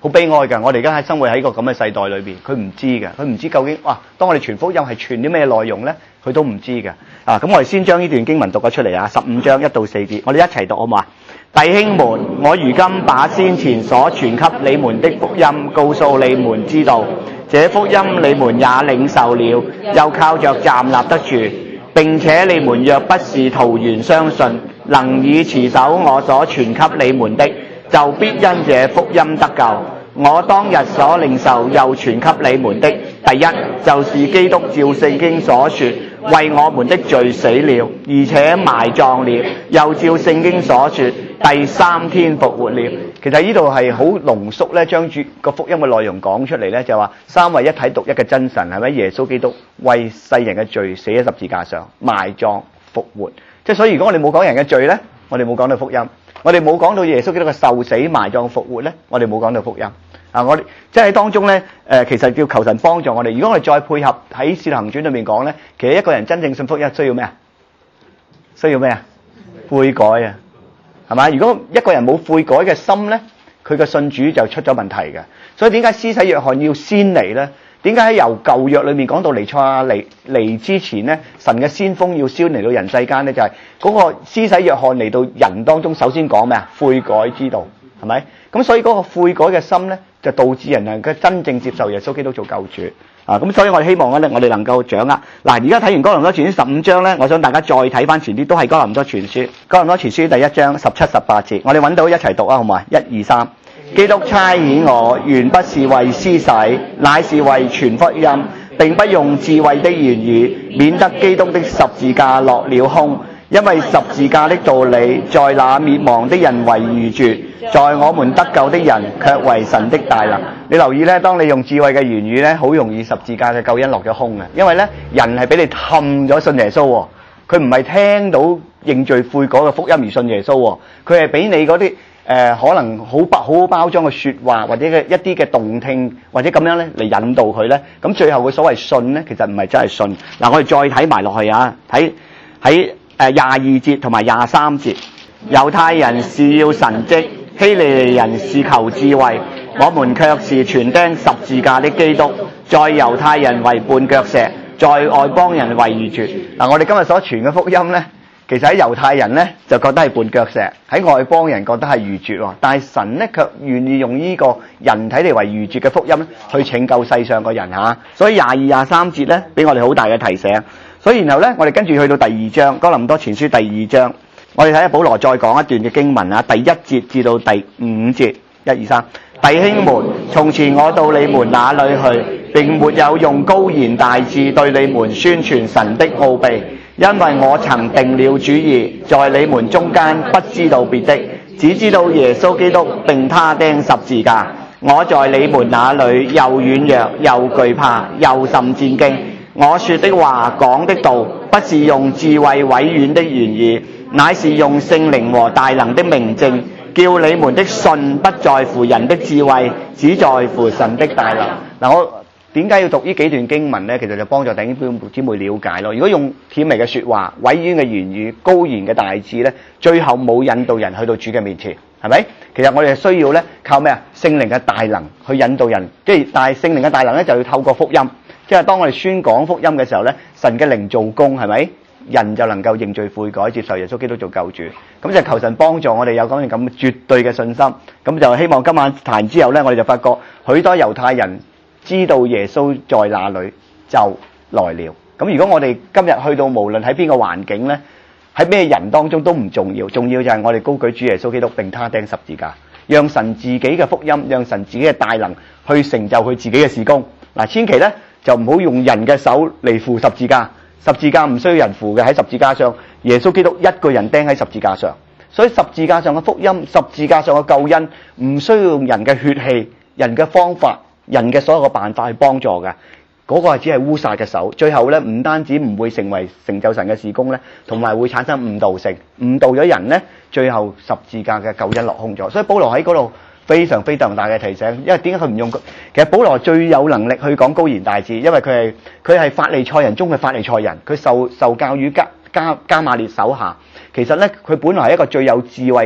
好悲哀㗎。我哋而家喺生活喺個咁嘅世代裏邊，佢唔知㗎，佢唔知究竟哇，當我哋傳福音係傳啲咩內容咧，佢都唔知㗎。啊，咁我哋先將呢段經文讀咗出嚟啊，15章1到4節，我哋一齊讀好嘛？弟兄們，我如今把先前所傳給你們的福音告訴你們知道，這福音你們也領受了，又靠着站立得住。並且你們若不是徒然相信，能以持守我所傳給你們的，就必因這福音得救。我當日所領受又傳給你們的，第一就是基督照聖經所說，為我們的罪死了，而且埋葬了，又照聖經所說，第3天復活了。其實呢度係好濃縮咧，將住個福音嘅內容講出嚟咧，就話三位一體獨一嘅真神係咪？耶穌基督為世人嘅罪死喺十字架上，埋葬復活。即係所以，如果我哋冇講人嘅罪咧，我哋冇講到福音；我哋冇講到耶穌基督嘅受死、埋葬、復活咧，我哋冇講到福音。啊！我哋即係喺當中咧，其實叫求神幫助我哋。如果我哋再配合喺《使徒行傳》裏面講咧，其實一個人真正信福音需要咩啊？需要咩啊？悔改啊，係嘛？如果一個人冇悔改嘅心咧，佢嘅信主就出咗問題嘅。所以點解施洗約翰要先嚟咧？點解喺由舊約裏面講到彌賽亞嚟之前咧，神嘅先鋒要先嚟到人世間咧，就係嗰個施洗約翰嚟到人當中，首先講咩啊？悔改之道，係咪？咁所以嗰個悔改嘅心咧，就導致人能夠真正接受耶穌基督做救主啊！咁所以我哋希望咧，我哋能夠掌握。嗱，而家睇完哥林多前書15章咧，我想大家再睇翻前啲，都係哥林多前書。哥林多前書第1章17、18節，我哋揾到一齊讀啊，好唔好啊？1、2、3。基督差遣我，原不是為施洗，乃是為傳福音，並不用智慧的言語，免得基督的十字架落了空。因為十字架的道理，在那滅亡的人為愚拙，在我們得救的人卻為神的大能。你留意咧，當你用智慧嘅言語咧，好容易十字架嘅救恩落咗空嘅。因為咧，人係俾你氹咗信耶穌喎，佢唔係聽到認罪悔改嘅福音而信耶穌喎，佢係俾你嗰啲可能好包裝嘅説話，或者嘅一啲嘅動聽，或者咁樣咧嚟引導佢咧。咁最後嘅所謂信咧，其實唔係真係信。嗱，我哋再睇埋落去啊，睇喺22節同埋23節，猶太人是要神蹟，希利尼人是求智慧，我們卻是傳釘十字架的基督，在猶太人為絆腳石，在外邦人為愚拙。嗱，我哋今日所傳嘅福音咧，其實喺猶太人咧就覺得係絆腳石，喺外邦人覺得係愚拙喎。但係神咧卻願意用呢個人體嚟為愚拙嘅福音去拯救世上嘅人嚇。所以22、23節咧，俾我哋好大嘅提醒。所以然後咧，我哋跟住去到第2章，哥林多前書第2章，我哋睇下保羅再講一段嘅經文啊，第1節至到第5節，1、2、3。弟兄們，從前我到你們那裏去，並沒有用高言大智對你們宣傳神的奧秘，因為我曾定了主意，在你們中間不知道別的，只知道耶穌基督並他釘十字架。我在你們那裏又軟弱又懼怕又甚戰驚。我說的話講的道，不是用智慧委婉的言語，乃是用聖靈和大能的明證，叫你們的信不在乎人的智慧，只在乎神的大能。嗱，我點解要讀呢幾段經文呢？其實就幫助弟兄姊妹了解咯。如果用甜美嘅說話、委婉嘅言語、高言嘅大智呢，最後冇引導人去到主嘅面前，係咪？其實我哋係需要呢，靠咩啊？聖靈嘅大能去引導人，但係聖靈嘅大能呢，就要透過福音。即係當我哋宣講福音嘅時候咧，神嘅靈做工，係咪？人就能夠認罪悔改，接受耶穌基督做救主。咁就求神幫助我哋有咁絕對嘅信心。咁就希望今晚談之後咧，我哋就發覺許多猶太人知道耶穌在那裏就來了。咁如果我哋今日去到無論喺邊個環境咧，喺咩人當中都唔重要，重要就係我哋高舉主耶穌基督並他釘十字架，讓神自己嘅福音，讓神自己嘅大能去成就佢自己嘅事工。嗱，千祈咧就唔好用人嘅手嚟扶十字架，十字架唔需要人扶嘅，喺十字架上，耶穌基督一個人釘喺十字架上，所以十字架上嘅福音，十字架上嘅救恩，唔需要用人嘅血氣、人嘅方法、人嘅所有嘅辦法去幫助嘅，嗰個係只係烏撒嘅手，最後咧唔單止唔會成為成就神嘅事工咧，同埋會產生誤導性，誤導咗人咧，最後十字架嘅救恩落空咗，所以保羅喺嗰度非常大嘅提醒，因為點解佢唔用？其實保羅最有能力去講高言大智，因為佢係法利賽人中嘅法利賽人，佢受教於加瑪列手下。其實咧，佢本來係一個最有智慧嘅人，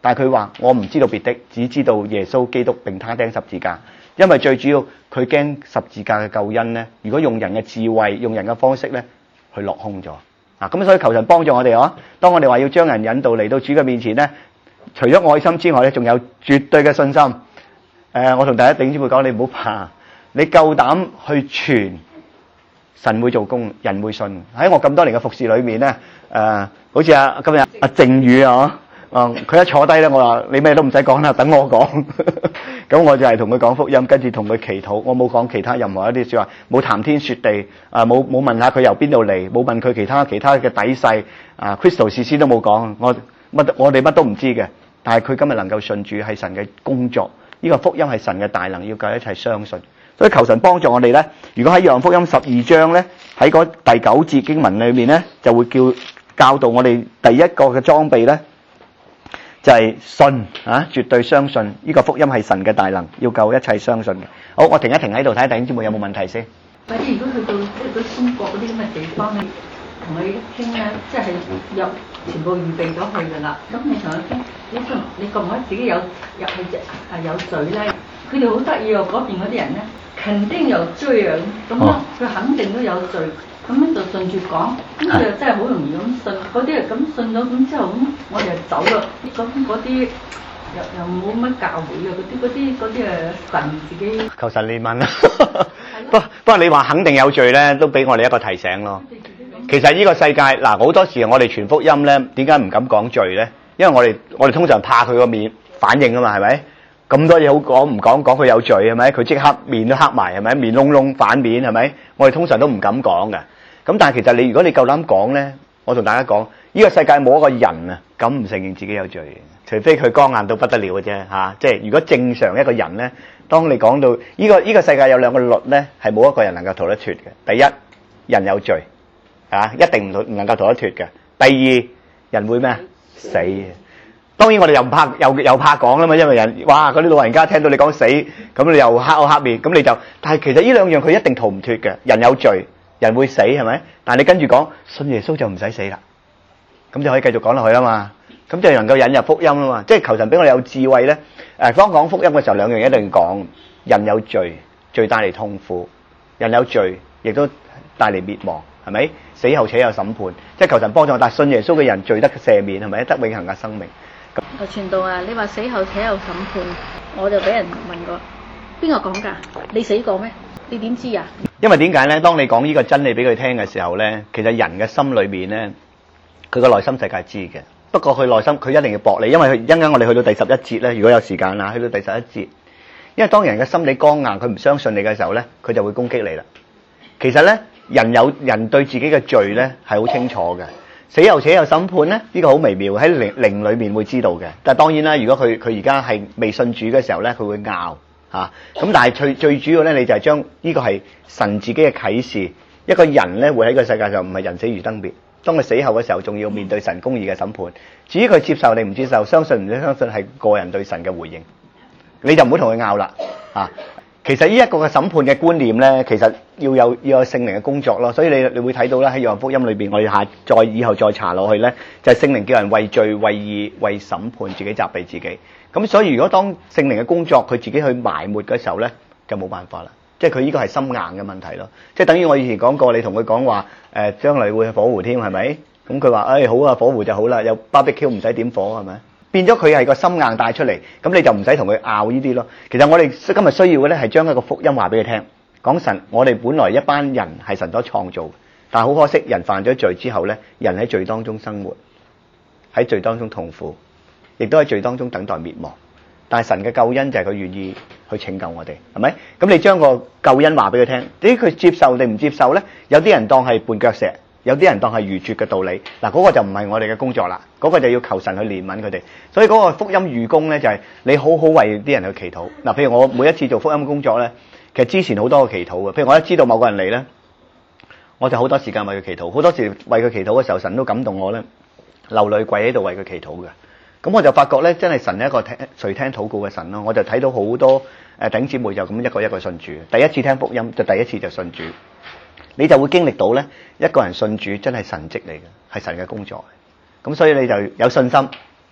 但係佢話我唔知道別的，只知道耶穌基督並他釘十字架。因為最主要佢驚十字架嘅救恩咧，如果用人嘅智慧、用人嘅方式咧，去落空咗。咁所以求神幫助我哋啊！當我哋話要將人引導嚟到主嘅面前咧，除咗愛心之外咧，仲有絕對嘅信心。我同大家弟兄姊妹講，你唔好怕，你夠膽去傳，神會做工，人會信。喺我咁多年嘅服侍裏面咧，好似今日阿靜宇啊，佢一坐低咧，我話你咩都唔使講啦，等我講。咁我就係同佢講福音，跟住同佢祈禱。我冇講其他任何一啲說話，冇談天說地，冇問下佢由邊度嚟，冇問佢其他嘅底細。Crystal 事先都冇講，我哋乜都唔知嘅。但係佢今日能夠信主係神嘅工作，呢個福音係神嘅大能，要教一齊相信。所以求神幫助我哋咧。如果喺約翰福音12章咧，喺嗰第9節經文裏面咧，就會教導我哋第一個嘅裝備咧，就係信絕對相信呢個福音係神嘅大能，要救一切相信嘅。好，我停一停喺度睇下弟兄姊妹有冇問題先。 或者如果去到即係中國嗰啲咁嘅地方咧，同佢傾咧，即係有全部預備咗去㗎啦。咁你同佢傾，你覺唔覺得自己有罪咧？佢哋好得意喎，嗰邊嗰啲人咧，肯定有罪啊！咁佢肯定都有罪。咁樣就順住講，咁佢又真係好容易咁信，嗰啲人咁信咗咁之後，咁我哋就走啦。咁嗰啲又冇乜教會啊，嗰啲神自己求神憐憫啦。不過你話肯定有罪咧，都俾我哋一個提醒咯。其實呢個世界嗱，好多時我哋傳福音咧，點解唔敢講罪咧？因為我哋通常怕佢個面反應啊嘛，係咪？咁多嘢好講唔講佢有罪係咪？佢即刻面都黑埋係咪？面窿窿反面係咪？我哋通常都唔敢講嘅。咁但係其實如果你夠膽講咧，我同大家講，呢個世界冇一個人啊敢唔承認自己有罪，除非佢剛硬到不得了嘅啫嚇。即係如果正常一個人咧，當你講到呢個世界有兩個律咧，係冇一個人能夠逃得脫嘅。第一，人有罪一定唔能夠逃得脫嘅。第二，人會咩死。當然我哋又怕講啦嘛，因為嗰啲老人家聽到你講死，咁你又黑面，咁你就，但係其實呢兩樣佢一定逃唔脫嘅。人有罪，人會死係咪？但係你跟住講信耶穌就唔使死啦，咁就可以繼續講落去啦嘛。咁就能夠引入福音啦嘛。即係求神俾我哋有智慧咧。當講福音嘅時候，兩樣嘢一定講。人有罪，罪帶嚟痛苦；人有罪，亦都帶嚟滅亡，係咪？死後且有審判，即係求神幫助。但係信耶穌嘅人罪得赦免，係咪？得永恆嘅生命。 傳道啊，你話死後且有審判，我就俾人問過，邊個講㗎？你死過咩？你點知啊？ 因為點解咧？當你講呢個真理俾佢聽嘅時候咧，其實人嘅心裏面咧，佢個內心世界知嘅。不過佢內心佢一定要駁你，因為佢一陣間我哋去到第11節咧，如果有時間啦，去到第11節，因為當人嘅心理剛硬，佢唔相信你嘅時候咧，佢就會攻擊你啦。其實咧，人對自己嘅罪咧係好清楚嘅。死後且有審判咧，呢個好微妙，喺靈裏面會知道嘅。但係當然啦，如果佢而家係未信主嘅時候咧，佢會拗嚇。咁但係最主要咧，你就係將呢個係神自己嘅啟示。一個人咧會喺個世界上唔係人死如燈滅，當佢死後嘅時候，仲要面對神公義嘅審判。至於佢接受定唔接受，相信唔相信係個人對神嘅回應，你就唔好同佢拗啦嚇。其實呢一個嘅審判嘅觀念咧，其實要有聖靈嘅工作咯，所以你會睇到咧喺約翰福音裏邊，我哋以後再查落去咧，就係聖靈叫人為罪、為義、為審判自己責備自己。咁所以如果當聖靈嘅工作佢自己去埋沒嘅時候咧，就冇辦法啦。即係佢呢個係心硬嘅問題咯。即係等於我以前講過，你同佢講話將來會去火湖添係咪？咁佢話好啊，火湖就好啦，有 barbecue 唔使點火係咪？變咗佢係個心硬帶出嚟，咁你就唔使同佢拗呢啲咯。其實我哋今日需要嘅咧係將一個福音話俾佢聽，講神，我哋本來一班人係神所創造，但係好可惜人犯咗罪之後咧，人喺罪當中生活，喺罪當中痛苦，亦都喺罪當中等待滅亡。但係神嘅救恩就係佢願意去拯救我哋，係咪？咁你將個救恩話俾佢聽，至於佢接受定唔接受咧？有啲人當係絆腳石。有啲人當係愚拙嘅道理，嗱嗰個就唔係我哋嘅工作啦，嗰個就要求神去憐憫佢哋。所以嗰個福音預工咧就係你好好為啲人去祈禱。嗱，譬如我每一次做福音工作咧，其實之前好多個祈禱嘅。譬如我一知道某個人嚟咧，我就好多時間為佢祈禱。好多時為佢祈禱嘅時候，神都感動我咧，流淚跪喺度為佢祈禱嘅。咁我就發覺咧，真係神係一個垂聽禱告嘅神咯。我就睇到好多弟兄姊妹就咁一個一個信主，第一次聽福音就第一次就信主。你就會經歷到咧，一個人信主真係神蹟嚟嘅，係神嘅工作。咁所以你就有信心，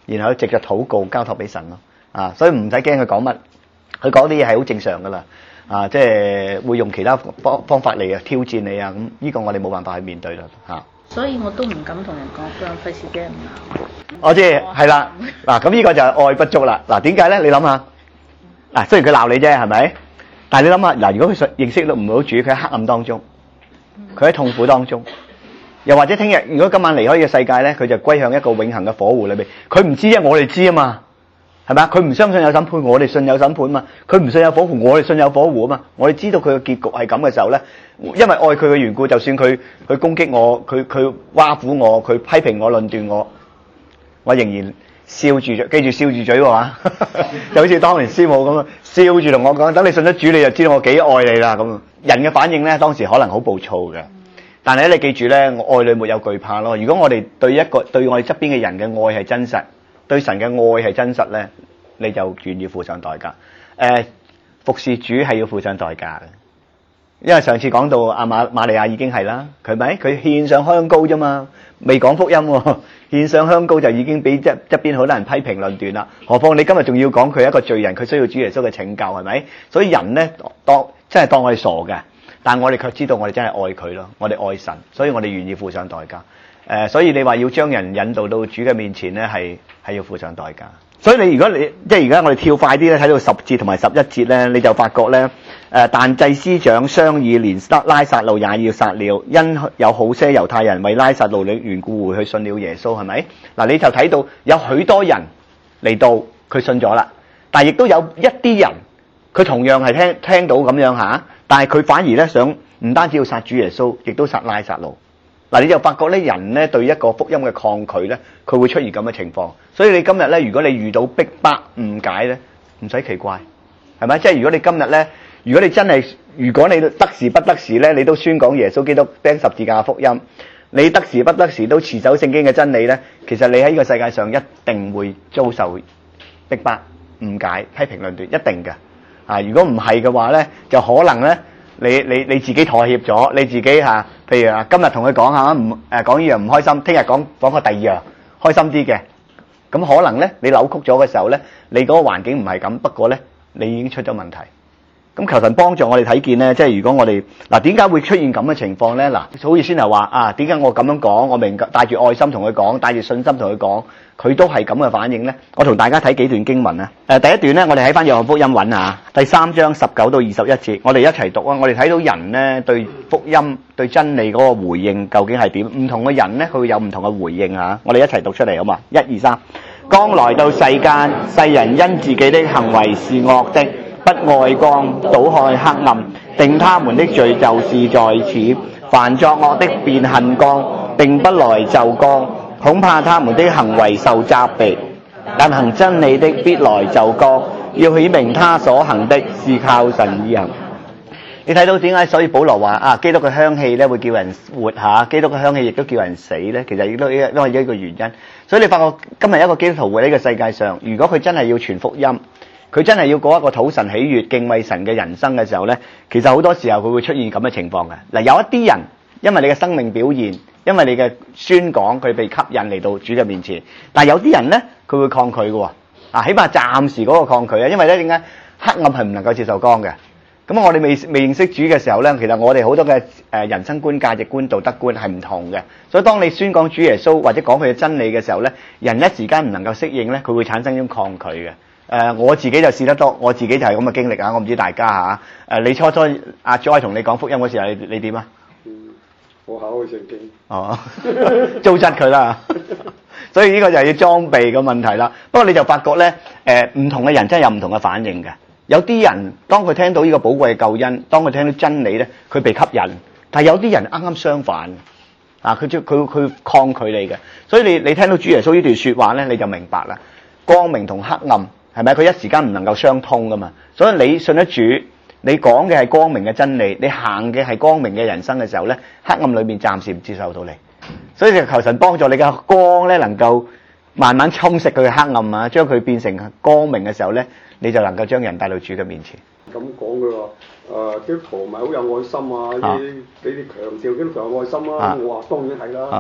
然後藉着禱告交託俾神咯。啊，所以唔使驚佢講乜，佢講啲嘢係好正常噶啦。啊，即係會用其他方法嚟挑戰你啊，咁呢個我哋冇辦法去面對啦嚇。 所以我都唔敢同人講，費事俾人鬧。 我知係啦，嗱咁呢個就係愛不足啦。嗱點解咧？你諗下，嗱雖然佢鬧你啫，係咪？但係你諗下，嗱如果佢認識到唔好主，佢喺黑暗當中，佢喺痛苦當中，又或者聽日如果今晚離開呢個世界咧，佢就歸向一個永恆嘅火湖裏邊。佢唔知啊，我哋知啊嘛。係咪啊？佢唔相信有審判，我哋信有審判嘛。佢唔信有火湖，我哋信有火湖啊嘛。我哋知道佢嘅結局係咁嘅時候咧，因為愛佢嘅緣故，就算佢攻擊我，佢挖苦我，佢批評我、論斷我，我仍然笑住，記住笑住嘴喎就好似當年師母咁啊，笑住同我講：等你信咗主，你就知道我幾愛你啦咁。人嘅反應咧，當時可能好暴躁嘅，但係咧，你記住咧，我愛裏沒有懼怕咯。如果我哋對我哋側邊嘅人嘅愛係真實，對神嘅愛係真實咧，你就願意付上代價。服侍主係要付上代價嘅，因為上次講到阿瑪利亞已經係啦，佢獻上香膏啫嘛，未講福音喎，獻上香膏就已經俾側邊好多人批評論斷啦。何況你今日仲要講佢係一個罪人，佢需要主耶穌嘅拯救，係咪？所以人咧真係當我哋傻嘅，但我哋卻知道我哋真係愛佢咯，我哋愛神，所以我哋願意付上代價。所以你話要將人引導到主嘅面前咧，係要付上代價。所以如果你即係而家我哋跳快啲咧，睇到10節同埋11節咧，你就發覺咧，但祭司長商議連拉撒路也要殺了，因有好些猶太人為拉撒路的緣故回去信了耶穌，係咪？嗱，你就睇到有許多人嚟到佢信咗啦，但係亦都有一啲人佢同樣係聽到咁樣嚇，但係佢反而咧想唔單止要殺主耶穌，亦都殺拉撒路。嗱，你就發覺咧，人咧對一個福音嘅抗拒咧，佢會出現咁嘅情況。所以你今日咧，如果你遇到逼迫誤解咧，唔使奇怪，係咪？即係如果你今日咧，如果你得時不得時咧，你都宣講耶穌基督釘十字架嘅福音，你得時不得時都持守聖經嘅真理咧，其實你喺呢個世界上一定會遭受逼迫、誤解、批評論斷，一定嘅。啊，如果唔係嘅話咧，就可能咧。你自己妥協咗，你自己嚇，譬如今日同佢講下講呢樣唔開心，聽日講個第二樣開心啲嘅，咁可能咧你扭曲咗嘅時候咧，你嗰個環境唔係咁，不過咧你已經出咗問題。咁求神幫助我哋睇見咧，即係如果我哋嗱點解會出現咁嘅情況咧？嗱，好似先頭話啊，點解我咁樣講？我明帶住愛心同佢講，帶住信心同佢講，佢都係咁嘅反應咧。我同大家睇幾段經文啊。第一段咧，我哋喺翻約翰福音揾下第3章19到21節，我哋一齊讀啊。我哋睇到人咧對福音對真理嗰個回應究竟係點？唔同嘅人咧，佢會有唔同嘅回應啊。我哋一齊讀出嚟好嘛？1、2、3。剛來到世間，世人因自己的行為是惡的，不愛光，倒看黑暗，定他們的罪就是在此。凡作惡的便恨光，並不來就光，恐怕他們的行為受責備。但行真理的必來就光，要顯明他所行的是靠神而行。你睇到點解？所以保羅話啊，基督嘅香氣咧會叫人活下，基督嘅香氣亦都叫人死咧。其實亦都係一個原因。所以你發覺今日一個基督徒活喺呢個世界上，如果佢真係要傳福音，佢真係要過一個討神喜悅、敬畏神嘅人生嘅時候咧，其實好多時候佢會出現咁嘅情況嘅。嗱，有一啲人因為你嘅生命表現，因為你嘅宣講，佢被吸引嚟到主嘅面前。但係有啲人咧，佢會抗拒嘅喎。啊，起碼暫時嗰個抗拒啊，因為咧點解黑暗係唔能夠接受光嘅？咁我哋未認識主嘅時候咧，其實我哋好多嘅人生觀、價值觀、道德觀係唔同嘅。所以當你宣講主耶穌或者講佢嘅真理嘅時候咧，人一時間唔能夠適應咧，佢會產生一種抗拒嘅。我自己就試得多，我自己就係咁嘅經歷啊！我唔知大家嚇。你初阿 Joy 同你講福音嗰時候，你點啊？ 我考佢聖經。 哦，糟質佢啦。所以呢個就係要裝備嘅問題啦。不過你就發覺咧，唔同嘅人真係有唔同嘅反應嘅。有啲人當佢聽到呢個寶貴嘅救恩，當佢聽到真理咧，佢被吸引；但係有啲人啱啱相反，啊，佢抗拒你嘅。所以你聽到主耶穌呢段説話咧，你就明白啦。光明同黑暗係咪？佢一時間唔能夠相通噶嘛。所以你信得主，你講嘅係光明嘅真理，你行嘅係光明嘅人生嘅時候咧，黑暗裏面暫時唔接受到你。所以就求神幫助你嘅光咧，能夠慢慢沖蝕佢嘅黑暗啊，將佢變成光明嘅時候咧，你就能夠將人帶到主嘅面前。 咁講佢話基督徒咪好有愛心啊！你強調基督徒有愛心啊！我話當然係啦。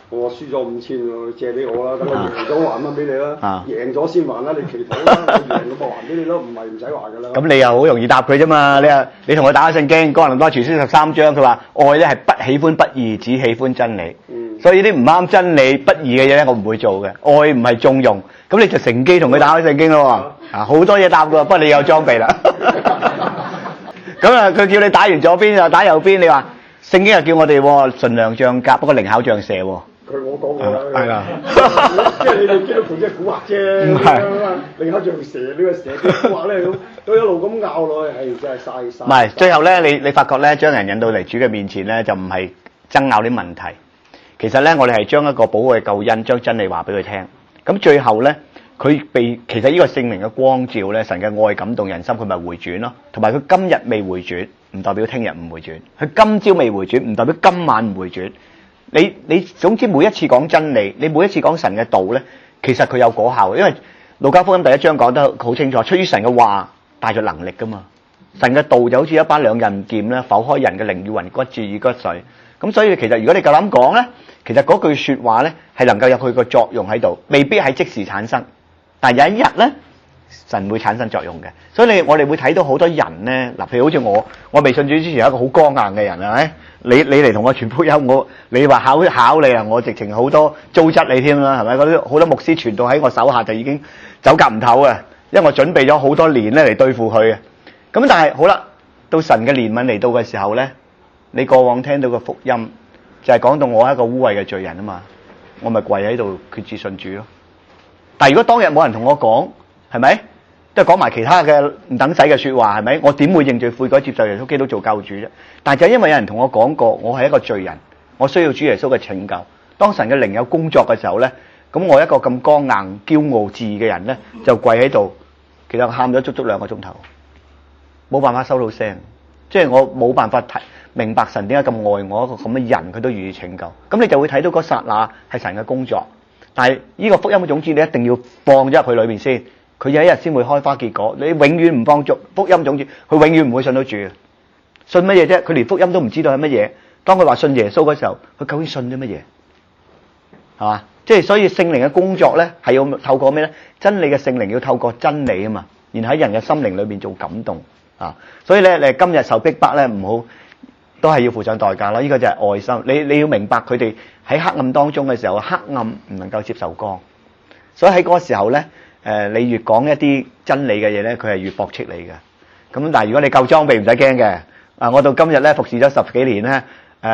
我輸咗5000喎，借俾我啦，等我贏咗還翻俾你啦。 啊贏咗先還啦，你祈禱啦，我贏咁咪還俾你咯，唔係唔使還噶啦。 咁你又好容易答佢啫嘛？你同佢打開聖經，哥林多前書13章，佢話愛咧係不喜歡不義，只喜歡真理。所以啲唔啱真理、不義嘅嘢咧，我唔會做嘅。愛唔係縱容，咁你就乘機同佢打開聖經咯喎。啊，好多嘢答㗎，不過你有裝備啦。咁啊，佢叫你打完左邊又打右邊，你話聖經又叫我哋純良像鴿，不過靈巧像蛇喎。 佢我講過啦， 係啦， 即係你哋基督徒即係蠱惑啫， 唔係另口像蛇呢個蛇嘅蠱惑咧，都一路咁拗落去，係真係嘥。 唔係，最後咧，你發覺咧，將人引到嚟主嘅面前咧，就唔係爭拗啲問題。其實咧，我哋係將一個寶貴嘅救恩，將真理話俾佢聽。咁最後咧，其實呢個聖靈嘅光照咧，神嘅愛感動人心，佢咪回轉咯。同埋佢今日未回轉，唔代表聽日唔回轉；佢今朝未回轉，唔代表今晚唔回轉。你總之每一次講真理，你每一次講神嘅道咧，其實佢有果效嘅。因為路加福音第1章講得好清楚，出於神嘅話帶著能力噶嘛。神嘅道就好似一把兩刃劍咧，剖開人嘅靈與魂骨、志與骨髓。咁所以其實如果你夠膽講咧，其實嗰句說話咧係能夠有佢個作用喺度，未必係即時產生，但係有一日咧，神會產生作用嘅。所以我哋會睇到好多人咧，嗱，譬如好似我未信主之前有一個好剛硬嘅人係咪？你嚟同我傳福音，你話考你啊，我直情好多糟質你添啦，係咪？嗰啲好多牧師傳道喺我手下就已經走夾唔透啊，因為我準備咗好多年咧嚟對付佢嘅。咁但係好啦，到神嘅憐憫嚟到嘅時候咧，你過往聽到嘅福音就係講到我係一個污穢嘅罪人啊嘛，我咪跪喺度決志信主咯。但係如果當日冇人同我講，係咪？都係講埋其他嘅唔等使嘅說話，係咪？我點會認罪悔改接受耶穌基督做救主啫？但係就因為有人同我講過，我係一個罪人，我需要主耶穌嘅拯救。當神嘅靈有工作嘅時候咧，咁我一個咁剛硬、驕傲自義嘅人咧，就跪喺度，其實我喊咗足足2個鐘頭，冇辦法收到聲，即係我冇辦法明白神點解咁愛我，一個咁嘅人佢都願意拯救。咁你就會睇到嗰剎那係神嘅工作。但係呢個福音嘅種子，你一定要放咗入去裏面先。佢有一日先會開花結果，你永遠唔放足福音種子，佢永遠唔會信到主。信乜嘢啫？佢連福音都唔知道係乜嘢。當佢話信耶穌嗰時候，佢究竟信啲乜嘢？係嘛？即係所以聖靈嘅工作咧，係要透過咩咧？真理嘅聖靈要透過真理啊嘛，然後喺人嘅心靈裏邊做感動啊。所以咧，你今日受逼迫咧，唔好都係要付上代價咯。呢個就係愛心。你要明白佢哋喺黑暗當中嘅時候，黑暗唔能夠接受光，所以喺嗰個時候咧。你越講一啲真理嘅嘢咧，佢係越駁斥你嘅。咁但係如果你夠裝備，唔使驚嘅。我到今日咧服侍咗10幾年咧，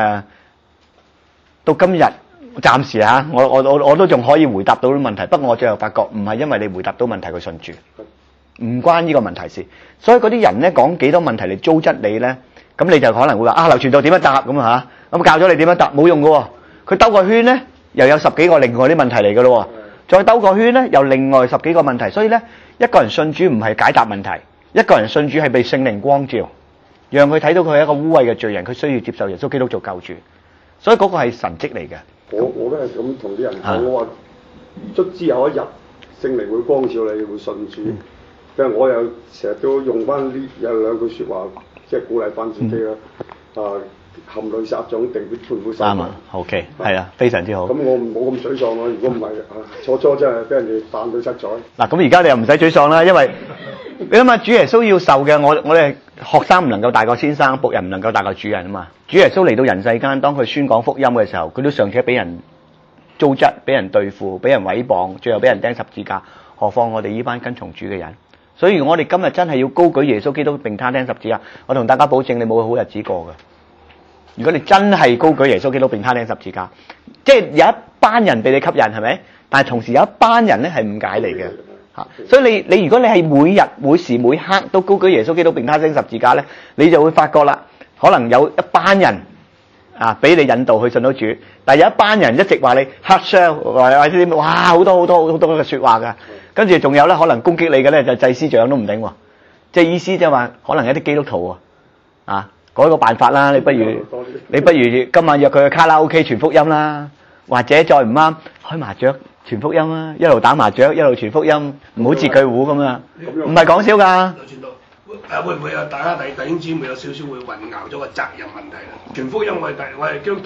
到今日暫時嚇，我都仲可以回答到啲問題。不過我最後發覺唔係因為你回答到問題佢信住，唔關呢個問題事。所以嗰啲人咧講幾多問題嚟糟質你咧，咁你就可能會話流傳道點樣答咁嚇，咁教咗你點樣答冇用嘅喎。佢兜個圈咧，又有10幾個另外啲問題嚟嘅咯喎。再兜個圈咧，又另外10幾個問題，所以咧，一個人信主唔係解答問題，一個人信主係被聖靈光照，讓佢睇到佢係一個污穢嘅罪人，佢需要接受耶穌基督做救主，所以嗰個係神蹟嚟嘅。 我都係咁同啲人講，我話卒之有一日聖靈會光照你，會信主。因為我又成日都用翻呢有2句説話，即係鼓勵翻自己啦。含淚撒種，定必歡呼收穫。啱啊 ，OK，係啊，非常之好。咁我唔好咁沮喪咯。如果唔係初真係俾人哋彈到七彩。嗱，咁而家你又唔使沮喪啦，因為你諗下，主耶穌要受嘅，我哋學生唔能夠大過先生，僕人唔能夠大過主人啊嘛。主耶穌嚟到人世間，當佢宣講福音嘅時候，佢都尚且俾人糟質、俾人對付、俾人毀謗，最後俾人釘十字架。何況我哋呢班跟從主嘅人？所以我哋今日真係要高舉耶穌基督並他釘十字架。我同大家保證，你冇好日子過㗎。如果你真係高舉耶穌基督並他釘十字架，即係有一班人被你吸引，係咪？但係同時有一班人咧係誤解你嘅嚇，所以你如果你係每日每時每刻都高舉耶穌基督並他釘十字架咧，你就會發覺啦，可能有一班人俾你引導去信到主，但係有一班人一直話你黑商或者啲哇好多嘅説話㗎，跟住仲有咧可能攻擊你嘅咧就祭司長都唔定喎，即係意思即係話可能一啲基督徒改個辦法啦，你不如今晚約佢去卡拉 OK 傳福音啦，或者再唔啱開麻雀傳福音啦，一路打麻雀一路傳福音，唔好截佢糊咁啊！唔係講笑㗎。 會唔會大家弟兄姊妹有少少會混淆咗個責任問題啦？傳福音我係基督徒，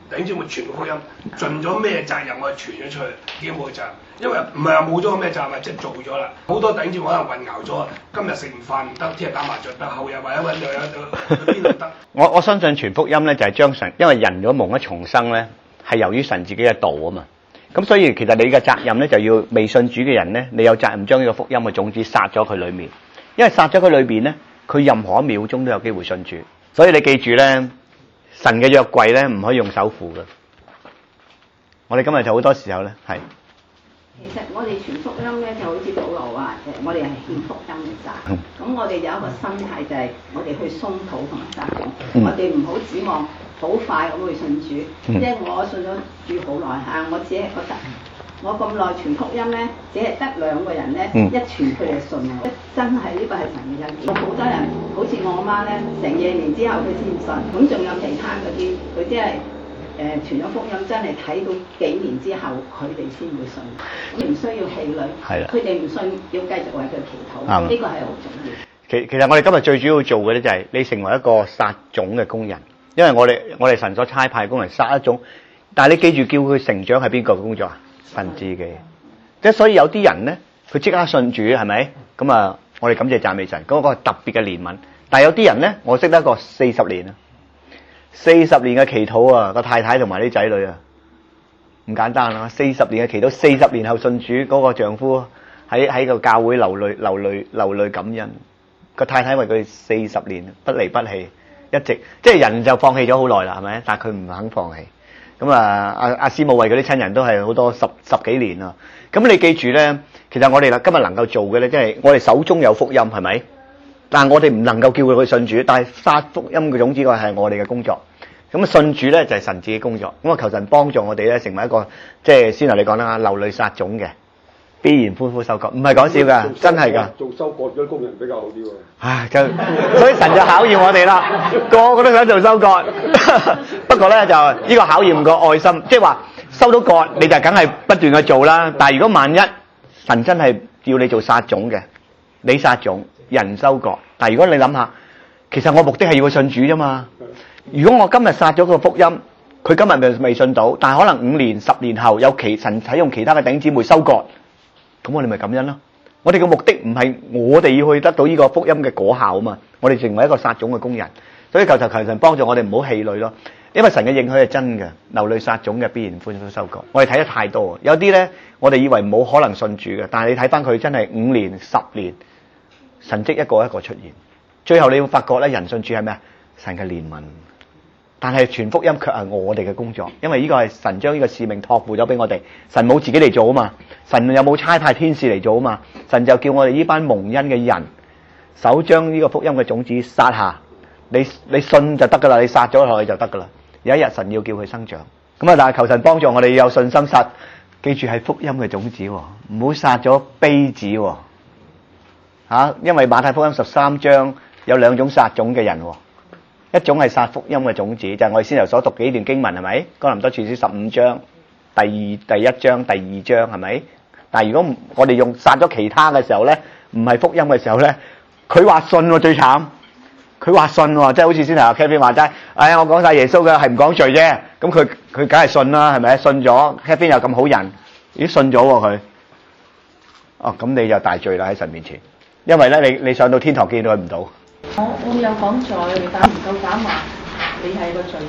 弟兄姊妹傳個福音，盡咗咩責任我哋傳咗出去，已經冇責任。因為唔係話冇咗個咩責任，即係做咗啦。好多弟兄姊妹可能混淆咗，今日食完飯唔得，聽日打麻雀得，後日或者揾去邊度得？ 我相信傳福音咧就係將神，因為人如果蒙咗重生咧，係由於神自己嘅道啊嘛。咁所以其實你嘅責任咧就要未信主嘅人咧，你有責任將呢個福音嘅種子撒咗佢裏面，因為撒咗佢裏邊咧，佢任何一秒鐘都有機會信主。所以你記住咧，神嘅約櫃咧唔可以用手扶嘅。我哋今日就好多時候咧係。 其實我哋傳福音咧，就好似保羅話我哋係獻福音嘅咋。咁我哋有一個心態就係我哋去鬆土同埋撒種，我哋唔好指望好快咁去信主。即係我信咗主好耐嚇，我只係覺得我咁耐傳福音咧，只係得2個人咧，一傳佢哋信啊！真係呢個係神嘅恩典。好多人好似我媽咧，成夜年之後佢先信，咁仲有其他嗰啲，佢即係。傳咗福音真係睇到幾年之後，佢哋先會信，咁唔需要氣餒。係啦，佢哋唔信，要繼續為佢祈禱。呢個係好重要。其實我哋今日最主要做嘅咧就係你成為一個撒種嘅工人，因為我哋神所差派工人撒一種，但係你記住叫佢成長係邊個嘅工作啊？神自己。即係所以有啲人咧，佢即刻信主係咪？咁啊，我哋感謝讚美神，嗰個係特別嘅憐憫。但係有啲人咧，我識得一個40年啊。40年嘅祈禱啊，個太太同埋啲仔女啊，唔簡單啊！40年嘅祈禱，40年後信主嗰個丈夫喺個教會流淚感恩，個太太為佢40年不離不棄，一直即係人就放棄咗好耐啦，係咪？但係佢唔肯放棄。咁啊，阿師母為嗰啲親人都係好多十幾年啊。咁你記住咧，其實我哋今日能夠做嘅咧，即係我哋手中有福音，係咪？但係我哋唔能夠叫佢去信主，但係撒福音嘅種子個係我哋嘅工作。咁信主咧就係神自己工作。咁啊求神幫助我哋咧成為一個即係先頭你講啦，流淚撒種嘅，必然歡呼收割，唔係講笑㗎，真係㗎。 做收割嗰啲工人比較好啲喎。 唉，所以神就考驗我哋啦，個個都想做收割。不過咧就呢個考驗個愛心，即係話收到割你就梗係不斷去做啦。但係如果萬一神真係要你做撒種嘅，你撒種，人收割。但係如果你諗下，其實我目的係要去信主啫嘛。如果我今日撒咗個福音，佢今日未信到，但係可能5年、10年後有神使用其他嘅弟兄姊妹收割，咁我哋咪感恩咯。我哋嘅目的唔係我哋要去得到呢個福音嘅果效啊嘛，我哋成為一個撒種嘅工人。所以求神幫助我哋唔好氣餒咯，因為神嘅應許係真嘅，流淚撒種嘅必然歡呼收割。我哋睇得太多，有啲咧我哋以為冇可能信主嘅，但係你睇翻佢真係5年、10年，神蹟一個一個出現，最後你會發覺咧，人信主係咩啊？神嘅憐憫。但係傳福音卻係我哋嘅工作，因為呢個係神將呢個使命託付咗俾我哋。神冇自己嚟做啊嘛，神又冇差派天使嚟做啊嘛，神就叫我哋呢班蒙恩嘅人，手將呢個福音嘅種子撒下，你信就得噶啦，你撒咗落去就得噶啦。有一日神要叫佢生長，咁啊，但係求神幫助我哋有信心撒，記住係福音嘅種子，唔好撒咗稗子吓，因為馬太福音13章有2種撒種嘅人。一種係撒福音嘅種子，就係我哋先頭所讀幾段經文係咪？哥林多前書15章第1章、第2章係咪？但係如果我哋用撒咗其他嘅時候咧，唔係福音嘅時候咧，佢話信喎最慘，佢話信喎，即係好似先頭阿 Kevin 話齋，我講晒耶穌嘅係唔講罪啫，咁佢梗係信啦，係咪？信咗 Kevin 又咁好人，已經信咗喎佢，咁你就大罪啦喺神面前，因為咧你上到天堂見到佢唔到。 我有講罪，但唔夠膽話你係個罪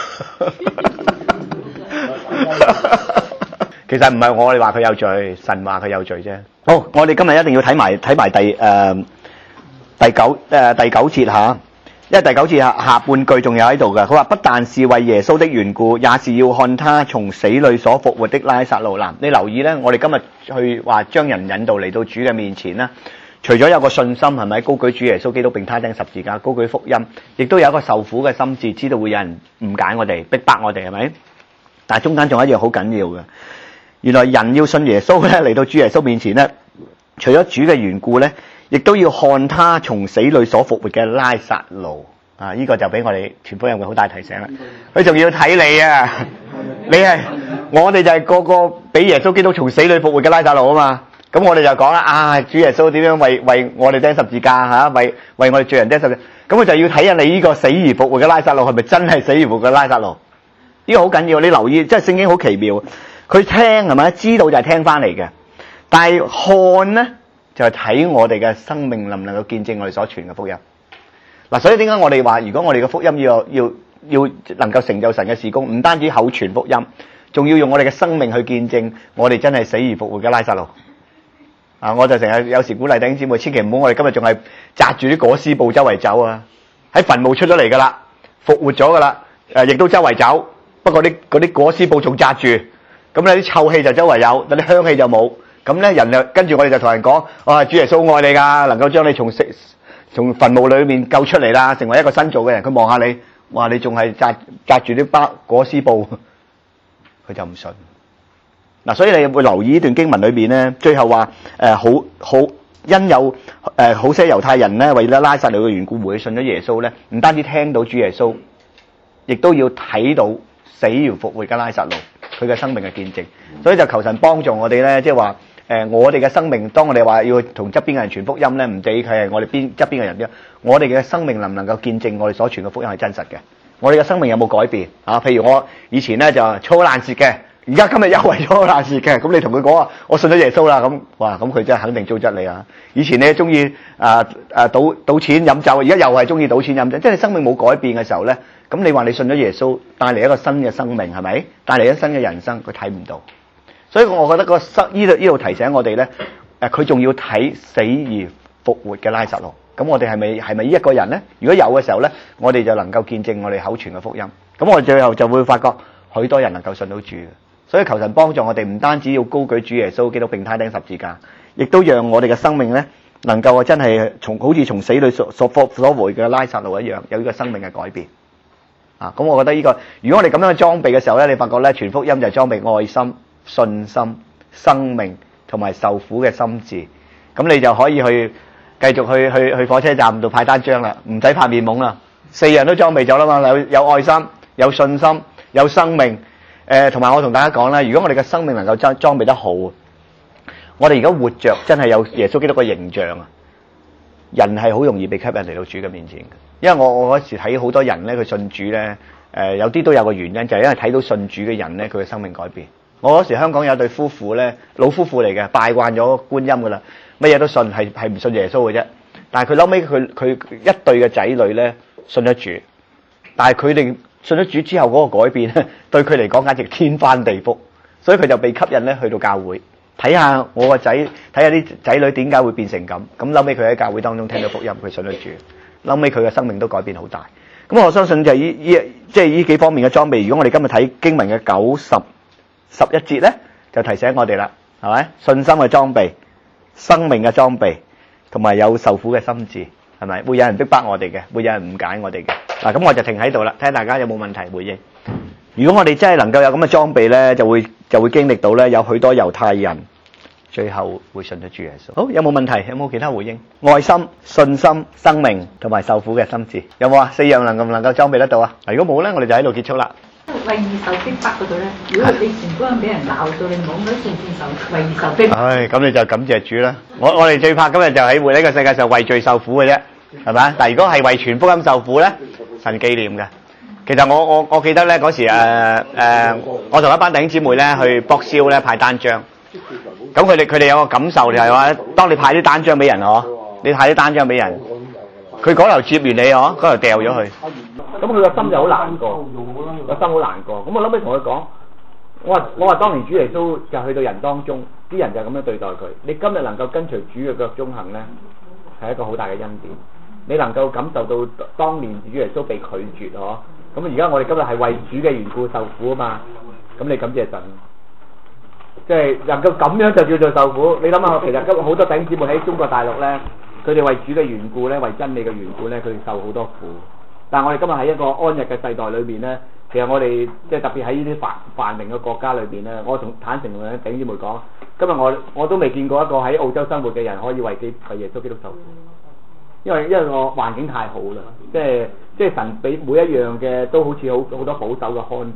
人。 其實唔係我哋話佢有罪，神話佢有罪啫。好，我哋今日一定要睇埋第九節吓，因為第9節下半句仲有喺度嘅。佢話不但是為耶穌的緣故，也是要看他從死裏所復活的拉撒路。嗱，你留意咧，我哋今日去話將人引導嚟到主嘅面前啦。除咗有個信心係咪高舉主耶穌基督並他釘十字架，高舉福音，亦都有一個受苦嘅心志，知道會有人誤解我哋、逼迫我哋係咪？但係中間仲有一樣好緊要嘅，原來人要信耶穌咧，嚟到主耶穌面前咧，除咗主嘅緣故咧，亦都要看他從死裏所復活嘅拉撒路啊！呢個就俾我哋傳福音嘅好大提醒啦。佢仲要睇你啊！你係我哋就係個個俾耶穌基督從死裏復活嘅拉撒路啊嘛！咁我哋就講啦，主耶穌點樣為我哋釘十字架吓，為我哋罪人釘十字架，咁佢就要睇下你呢個死而復活嘅拉撒路係咪真係死而復活嘅拉撒路？ 呢個好緊要，你留意，即係聖經好奇妙。佢聽係咪？知道就係聽翻嚟嘅，但係看咧就係睇我哋嘅生命能唔能夠見證我哋所傳嘅福音。嗱，所以點解我哋話，如果我哋嘅福音要能夠成就神嘅事工，唔單止口傳福音，仲要用我哋嘅生命去見證我哋真係死而復活嘅拉撒路。啊，我就成日有時鼓勵弟兄姊妹，千祈唔好我哋今日仲係紮住啲裹屍布周圍走啊！喺墳墓出咗嚟噶啦，復活咗噶啦，亦都周圍走，不過嗰啲裹屍布仲紮住。咁咧啲臭氣就周圍有，但啲香氣就冇。咁咧人就跟住我哋就同人講：主耶穌愛你㗎，能夠將你從墳墓裏面救出嚟啦，成為一個新造嘅人。佢望下你，話你仲係紮住啲裹屍布，佢就唔信。嗱，所以你會留意呢段經文裏邊咧，最後話因有好些猶太人咧為咗拉撒路嘅緣故回去信咗耶穌咧，唔單止聽到主耶穌，亦都要睇到死而復活嘅拉撒路。佢嘅生命嘅見證，所以就求神幫助我哋咧，即係話我哋嘅生命，當我哋話要同側邊嘅人傳福音咧，唔理佢係我哋側邊嘅人啫，我哋嘅生命能唔能夠見證我哋所傳嘅福音係真實嘅？我哋嘅生命有冇改變啊？譬如我以前咧就粗爛舌嘅，而家今日又係粗爛舌嘅，咁你同佢講話，我信咗耶穌啦，咁哇，咁佢真係肯定糟質你啊！以前你中意賭錢飲酒，而家又係中意賭錢飲酒，即係你生命冇改變嘅時候咧。咁你話你信咗耶穌，帶嚟一個新嘅生命係咪？帶嚟一新嘅人生，佢睇唔到。所以我覺得呢度提醒我哋咧，佢仲要睇死而復活嘅拉撒路。咁我哋係咪呢一個人咧？如果有嘅時候咧，我哋就能夠見證我哋口傳嘅福音。咁我哋最後就會發覺許多人能夠信到主。所以求神幫助我哋，唔單止要高舉主耶穌基督並攤釘十字架，亦都讓我哋嘅生命咧能夠真係好似從死裏所回嘅拉撒路一樣，有呢個生命嘅改變。咁我覺得呢個，如果我哋咁樣去裝備嘅時候咧，你發覺咧，傳福音就係裝備愛心、信心、生命同埋受苦嘅心志。咁你就可以繼續去火車站度派單張啦，唔使派面懵啦，4樣都裝備咗啦嘛，有愛心、有信心、有生命。同埋我同大家講咧，如果我哋嘅生命能夠裝備得好，我哋而家活着真係有耶穌基督嘅形象啊！人係好容易被吸引嚟到主嘅面前嘅，因為我嗰時睇好多人咧，佢信主咧，有啲都有個原因，就係因為睇到信主嘅人咧，佢嘅生命改變。我嗰時香港有對夫婦咧，老夫婦嚟嘅，拜慣咗觀音噶啦，乜嘢都信，係唔信耶穌嘅啫。但係佢後尾佢一對嘅仔女咧信咗主，但係佢哋信咗主之後嗰個改變咧，對佢嚟講簡直天翻地覆，所以佢就被吸引咧去到教會。睇下我個仔，睇下啲仔女點解會變成咁。咁後尾佢喺教會當中聽到福音，佢信咗主。後尾佢嘅生命都改變好大。咁我相信就係呢幾方面嘅裝備。如果我哋今日睇經文嘅90、11節咧，就提醒我哋啦，係咪？信心嘅裝備、生命嘅裝備，同埋有受苦嘅心志，係咪？會有人逼迫我哋嘅，會有人誤解我哋嘅。嗱，咁我就停喺度啦，睇下大家有冇問題回應。如果我哋真係能夠有咁嘅裝備咧，就會經歷到咧，有許多猶太人最後會信咗主耶穌。好，有冇問題？有冇其他回應？愛心、信心、生命同埋受苦嘅心志，有冇啊？4樣能夠裝備得到啊？如果冇咧，我哋就喺度結束啦。 為義受逼迫嗰度咧，如果你全部人俾人鬧到你冇咁算唔算受為義受逼迫？ 唉，咁你就感謝主啦。我哋最怕今日就喺呢個世界上為罪受苦嘅啫，係咪？但係如果係為傳福音受苦咧，神紀念嘅。其實我記得咧嗰時我同一班弟兄姊妹咧去博銷咧派單張，咁佢哋有個感受就係話，當你派啲單張俾人你派啲單張俾人，佢嗰頭接完你嗰頭掉咗佢，咁佢個心就好難過，個心好難過。咁我諗起同佢講，我話當年主耶穌就去到人當中，啲人就咁樣對待佢。你今日能夠跟隨主嘅腳蹤行咧，係一個好大嘅恩典。你能夠感受到當年主耶穌被拒絕咁而家我哋今日係為主嘅緣故受苦啊嘛，咁你感謝神，即係能夠咁樣就叫做受苦。你諗下，其實今日好多弟兄姊妹喺中國大陸咧，佢哋為主嘅緣故咧，為真理嘅緣故咧，佢哋受好多苦。但係我哋今日喺一個安逸嘅世代裏邊咧，其實我哋即係特別喺呢啲繁榮嘅國家裏邊咧，我坦誠同弟兄姊妹講，今日我都未見過一個喺澳洲生活嘅人可以為耶穌基督受苦。因為個環境太好啦，即係神俾每一樣嘅都好似好多保守嘅看顧，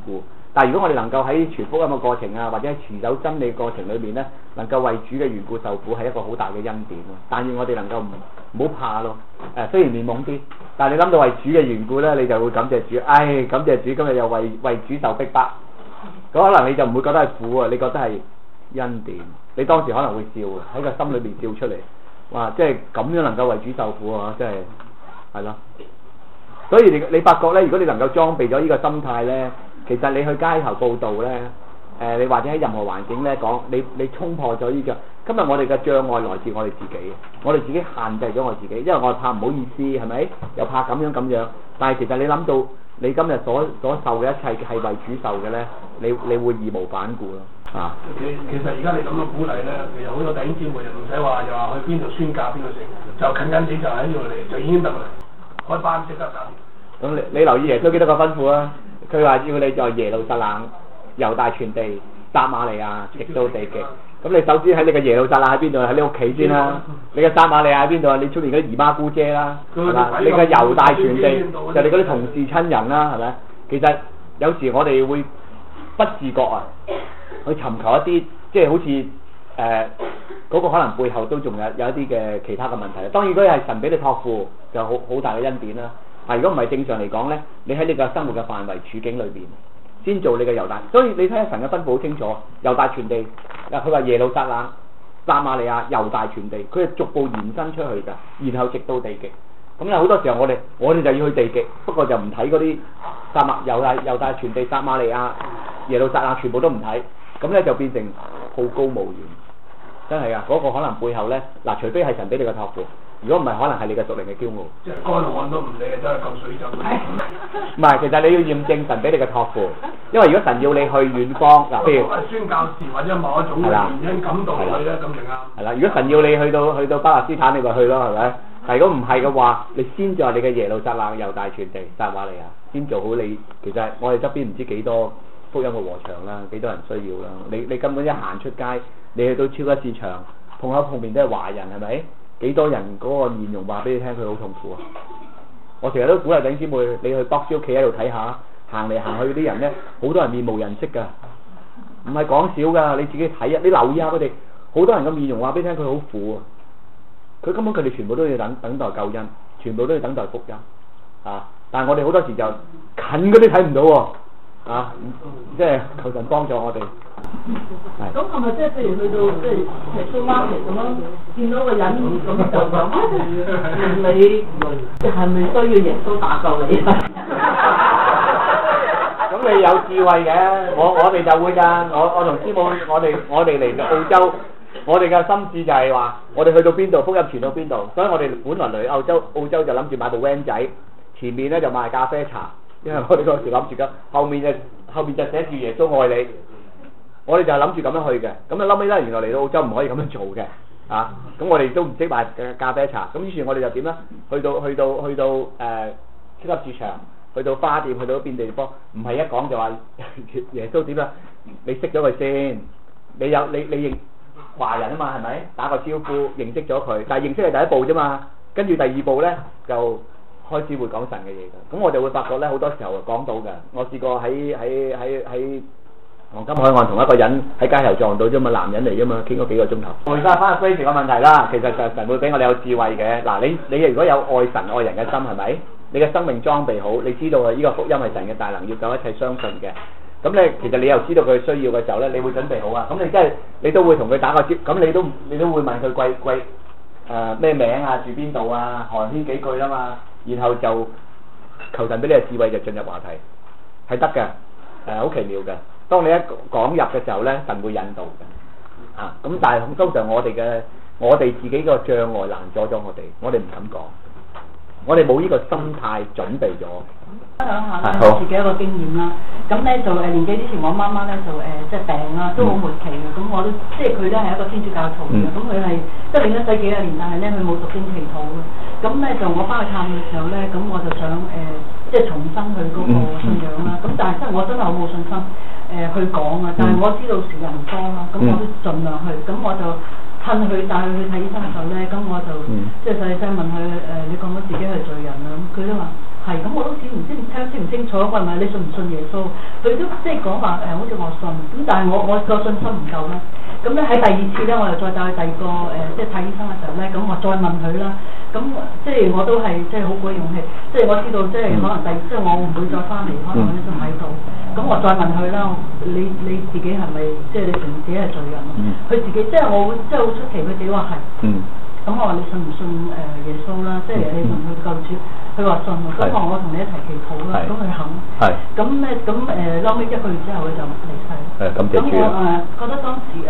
但係如果我哋能夠喺傳福音嘅過程啊，或者喺持守真理過程裏面咧，能夠為主嘅緣故受苦，係一個好大嘅恩典咯。但願我哋能夠唔好怕咯。雖然面懵啲，但係你諗到為主嘅緣故咧，你就會感謝主。感謝主，今日又為主受逼迫，咁可能你就唔會覺得係苦啊，你覺得係恩典。你當時可能會笑喺個心裏面笑出嚟，哇！即係咁樣能夠為主受苦啊，真係係咯。所以你發覺咧，如果你能夠裝備咗呢個心態咧，其實你去街頭報道咧，你或者喺任何環境咧講，你衝破咗呢個。今日我哋嘅障礙來自我哋自己，我哋自己限制咗我自己，因為我怕唔好意思，係咪？又怕咁樣。但係其實你諗到你今日所受嘅一切係為主受嘅咧，你會義無反顧咯。啊！ 其實而家你咁樣鼓勵咧，其實好多弟兄姊妹就唔使話又話去邊度宣教邊度食，就近近地就喺度嚟就已經得啦。開班即刻走。 咁你留意耶穌幾多個吩咐啊？佢話要你在耶路撒冷、猶大全地、撒瑪利亞，直到地極。咁你首先喺你嘅耶路撒冷喺邊度？喺你屋企先啦。你嘅撒瑪利亞喺邊度啊？你出面嗰啲姨媽姑姐啦，係嘛？你嘅猶大全地就你嗰啲同事親人啦，係咪？其實有時我哋會不自覺啊，去尋求一啲即係好似嗰個可能背後都仲有一啲嘅其他嘅問題。當然如果係神俾你託付，就好大嘅恩典啦。但如果唔係正常嚟講咧，你喺你個生活嘅範圍處境裏邊，先做你嘅猶大。所以你睇下神嘅吩咐好清楚，猶大全地。佢話耶路撒冷、撒瑪利亞、猶大全地，佢係逐步延伸出去㗎，然後直到地極。咁咧好多時候我哋就要去地極，不過就唔睇嗰啲猶大全地、撒瑪利亞、耶路撒冷全部都唔睇，咁咧就變成好高騖遠。真係啊！嗰個可能背後咧，除非係神俾你嘅託付，如果唔係，可能係你嘅屬靈嘅驕傲。 即係乾旱都唔理，真係夠水浸。 唔係，其實你要驗證神俾你嘅託付，因為如果神要你去遠方，譬如宣教士或者某一種原因感動佢咧，咁就啱。 係啦，如果神要你去到巴勒斯坦，你咪去咯，係咪？但如果唔係嘅話，你先在你嘅耶路撒冷、猶大全地、撒瑪利亞，先做好你。其實我哋側邊唔知幾多福音嘅禾場啦，幾多人需要啦。你根本一行出街，你去到超級市場碰面都係華人，係咪？幾多人嗰個面容話俾你聽，佢好痛苦啊！我成日都鼓勵弟兄姊妹，你去 box 屋企喺度睇下，行嚟行去啲人咧，好多人面無人色㗎，唔係講笑㗎。你自己睇啊，你留意下佢哋，好多人嘅面容話俾你聽，佢好苦啊！佢根本佢哋全部都要等待救恩，全部都要等待福音啊！但係我哋好多時就近嗰啲睇唔到喎。即係求神幫助我哋。 咁係咪即係譬如去到即係supermarket咁樣見到個人咁就問你係咪需要耶穌打救你啊？ 咁你有智慧嘅，我哋就會㗎。我同師母，我哋嚟澳洲，我哋嘅心志就係話，我哋去到邊度福音傳到邊度。所以我哋本來嚟澳洲就諗住買部 van 仔，前面咧就賣咖啡茶。因為我哋嗰時諗住咁，後面就寫住耶穌愛你，我哋就諗住咁樣去嘅。咁啊，後尾咧，原來嚟到澳洲唔可以咁樣做嘅，咁我哋都唔識賣咖啡茶。咁於是我哋就點咧？去到超級市場，去到花店，去到邊地方，唔係一講就話耶穌點啦？你識咗佢先，你認華人啊嘛，係咪？打個招呼認識咗佢，但係認識係第一步啫嘛，跟住第二步咧就開始會講神嘅嘢㗎，咁我就會發覺咧，好多時候講到㗎。我試過喺黃金海岸同一個人喺街頭撞到啫嘛，男人嚟啫嘛，傾咗幾個鐘頭。我而家翻去 Grace 個問題啦，其實就神會俾我哋有智慧嘅。嗱，你如果有愛神愛人嘅心，係咪？你嘅生命裝備好，你知道啊，呢個福音係神嘅大能，要救一切相信嘅。咁咧，其實你又知道佢需要嘅時候咧，你會準備好啊。咁你都會同佢打個招，咁你都會問佢貴咩名啊，住邊度啊，寒暄幾句啦嘛。然後就求神俾你嘅智慧，就進入話題，係得嘅，好奇妙嘅。當你一講入嘅時候咧，神會引導嘅，咁但係通常我哋自己個障礙攔阻咗我哋唔敢講，我哋冇呢個心態準備咗。 分享下咧我自己一個經驗啦，咁咧就年幾之前我媽媽咧就即係病啦，都好末期嘅，咁我都即係佢咧係一個天主教徒嘅，咁佢係即係領咗洗幾廿年，但係咧佢冇讀經祈禱嘅，咁咧就我翻去探佢嘅時候咧，咁我就想即係重申佢嗰個信仰啦，咁但係即係我真係好冇信心去講啊，但係我知道時日唔多啦，咁我都盡量去，咁我就趁佢帶佢去睇醫生嘅時候咧，咁我就即係細細問佢你覺唔覺得自己係罪人啊？咁佢都話係咁，我都唔清唔清楚，我問你信唔信耶穌？佢都即係講話好似我信，咁但係我個信心唔夠啦。咁咧喺第二次咧，我又再帶去第二個即係睇醫生嘅時候咧，咁我再問佢啦。咁即係我都係即係好鬼勇氣，即係我知道即係可能即係我唔會再翻嚟，可能我都仲喺度。咁我再問佢啦，你自己係咪即係你承認自己係罪人？佢自己即係我即係好出奇，佢自己話係。咁我話你信唔信耶穌啦？即係你信佢救主，佢話信喎。咁我同你一齊祈禱啦。咁佢肯。係。咁咧後尾1個月之後佢就離世。 感謝主。 咁我覺得當時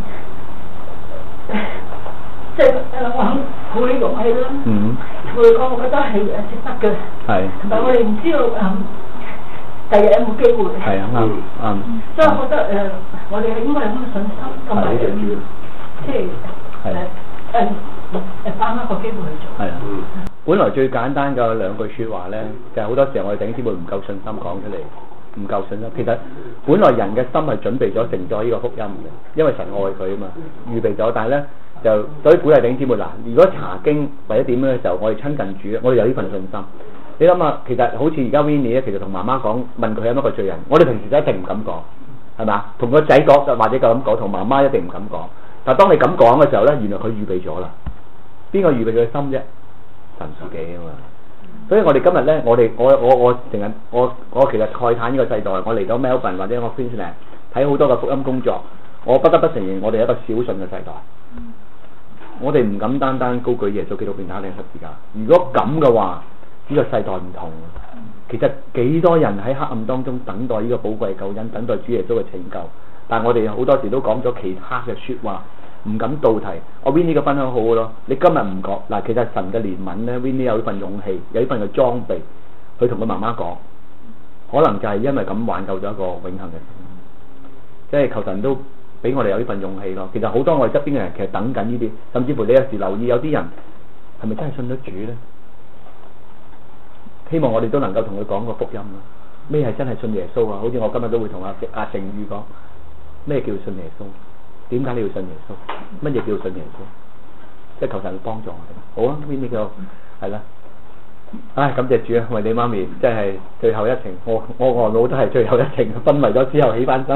即係我肯好你勇氣啦。同佢講，我覺得係值得嘅。係。同埋我哋唔知道第日有冇機會。係啊，啱。所以我覺得我哋係應該有咁嘅信心，同埋即係把握個機會去做。係啊。 本來最簡單嘅兩句説話咧，就係好多時候我哋弟兄姊妹唔夠信心講出嚟，唔夠信心。其實本來人嘅心係準備咗承載呢個福音嘅，因為神愛佢啊嘛，預備咗。但係咧就所以鼓勵弟兄姊妹嗱，如果查經或者點樣嘅時候，我哋親近主，我哋有呢份信心。你諗下，其實好似而家 Winnie 咧，其實同媽媽講問佢係乜個罪人，我哋平時一定唔敢講，係嘛？同個仔講或者咁講，同媽媽一定唔敢講。但係當你咁講嘅時候咧，原來佢預備咗啦。邊個預備佢嘅心啫？神自己啊嘛。所以我哋今日咧，我成日我其實慨嘆呢個世代，我嚟到 Melbourne 或者我 Queensland 睇好多嘅福音工作，我不得不承認我哋係一個小信嘅世代。我哋唔敢單單高舉耶穌基督變打釘十字架。如果咁嘅話，呢個世代唔同。其實幾多人喺黑暗當中等待呢個寶貴救恩，等待主耶穌嘅拯救。但係我哋好多時都講咗其他嘅説話，唔敢道題。我 Winnie 嘅分享好嘅咯，你今日唔講嗱，其實神嘅憐憫咧 ，Winnie 有呢份勇氣，有呢份嘅裝備，去同佢媽媽講，可能就係因為咁挽救咗一個永恆嘅生命。即係求神都俾我哋有呢份勇氣咯。其實好多我哋側邊嘅人其實等緊呢啲，甚至乎你有時留意有啲人係咪真係信咗主咧？希望我哋都能夠同佢講個福音啦。咩係真係信耶穌啊？好似我今日都會同阿成宇講，咩叫信耶穌？點解你要信耶穌？乜嘢叫信耶穌？即係求神幫助我哋。好啊 ，Winnie 就係啦。唉，感謝主啊！為你媽咪，即係最後一程，我外母都係最後一程，昏迷咗之後起翻身。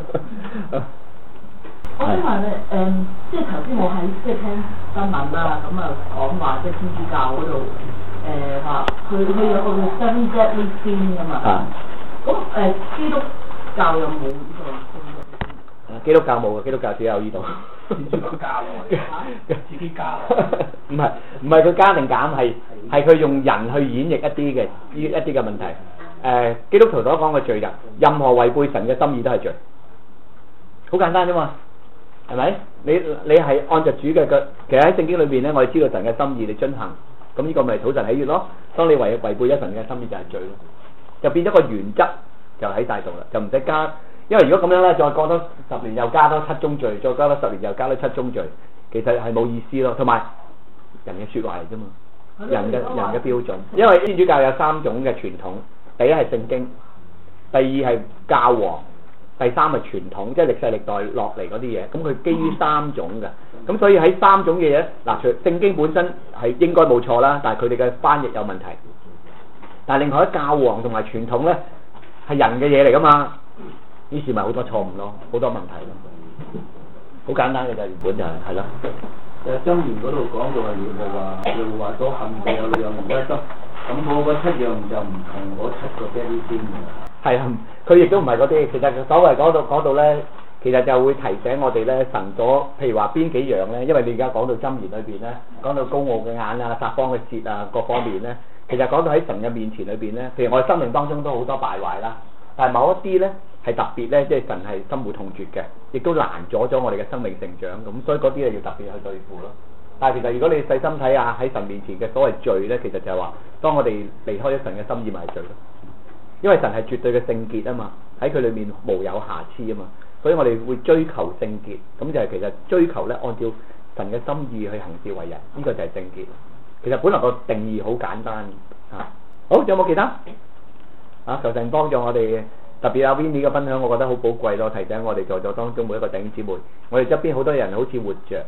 我想話咧，即係頭先我喺即係聽新聞啦，咁啊講話即係天主教嗰度話佢有個 Seven Deadly Sins 㗎嘛。咁基督教有冇呢個？ 基督教冇嘅，基督教只有呢度。 自己加喎，自己加。 唔係佢加定減，係佢用人去演繹一啲嘅問題。基督徒所講嘅罪人，任何違背神嘅心意都係罪。好簡單啫嘛，係咪？你係按着主嘅其實喺聖經裏邊咧，我哋知道神嘅心意，你遵行，咁呢個咪討神喜悅咯。當你違背咗神嘅心意就係罪咯，就變咗個原則就喺晒度啦，就唔使加。因為如果咁樣咧，再過多10年又加多7宗罪，再加多10年又加多7宗罪，其實係冇意思咯。同埋人嘅説話嚟啫嘛，人嘅標準。因為天主教有3種嘅傳統，第一係聖經，第二係教皇，第三係傳統，即係歷世歷代落嚟嗰啲嘢。咁佢基於3種嘅，咁所以喺3種嘅嘢，嗱，聖經本身係應該冇錯啦，但係佢哋嘅翻譯有問題。但係另外喺教皇同埋傳統咧，係人嘅嘢嚟噶嘛。於是咪好多錯誤咯，好多問題咯，好簡單嘅就原本就係咯。 箴言嗰度講到係又話所幸嘅有2樣唔得，咁我嗰7樣就唔同嗰7個 Deadly Sins嘅。 係啊，佢亦都唔係嗰啲，其實所謂講到咧，其實就會提醒我哋咧，神所譬如話邊幾樣咧，因為你而家講到箴言裏邊咧，講到高傲嘅眼啊、撒謊嘅舌啊各方面咧，其實講到喺神嘅面前裏邊咧，譬如我哋生命當中都好多敗壞啦，但係某一啲咧。係特別咧，即係神係深惡痛絕嘅，亦都攔阻咗我哋嘅生命成長，咁所以嗰啲咧要特別去對付咯。但係其實如果你細心睇下喺神面前嘅所謂罪咧，其實就係話當我哋離開咗神嘅心意咪係罪咯。因為神係絕對嘅聖潔啊嘛，喺佢裏面無有瑕疵啊嘛，所以我哋會追求聖潔，咁就係其實追求咧按照神嘅心意去行事為人，呢個就係聖潔。其實本來個定義好簡單啊。好，仲有冇其他？求神幫助我哋。特別阿 Winnie 嘅分享，我覺得好寶貴咯，提醒我哋在座當中每一個弟兄姊妹，我哋側邊好多人好似活着，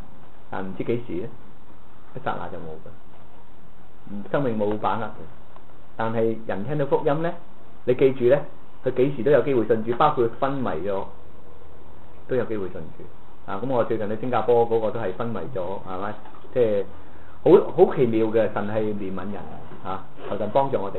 但唔知幾時咧，一剎那就冇嘅，生命冇把握嘅。 但係人聽到福音咧，你記住咧，佢幾時都有機會信主，包括昏迷咗都有機會信主。啊，咁我最近喺新加坡嗰個都係昏迷咗，係咪？即係好奇妙嘅，神係憐憫人嚇，求神幫助我哋。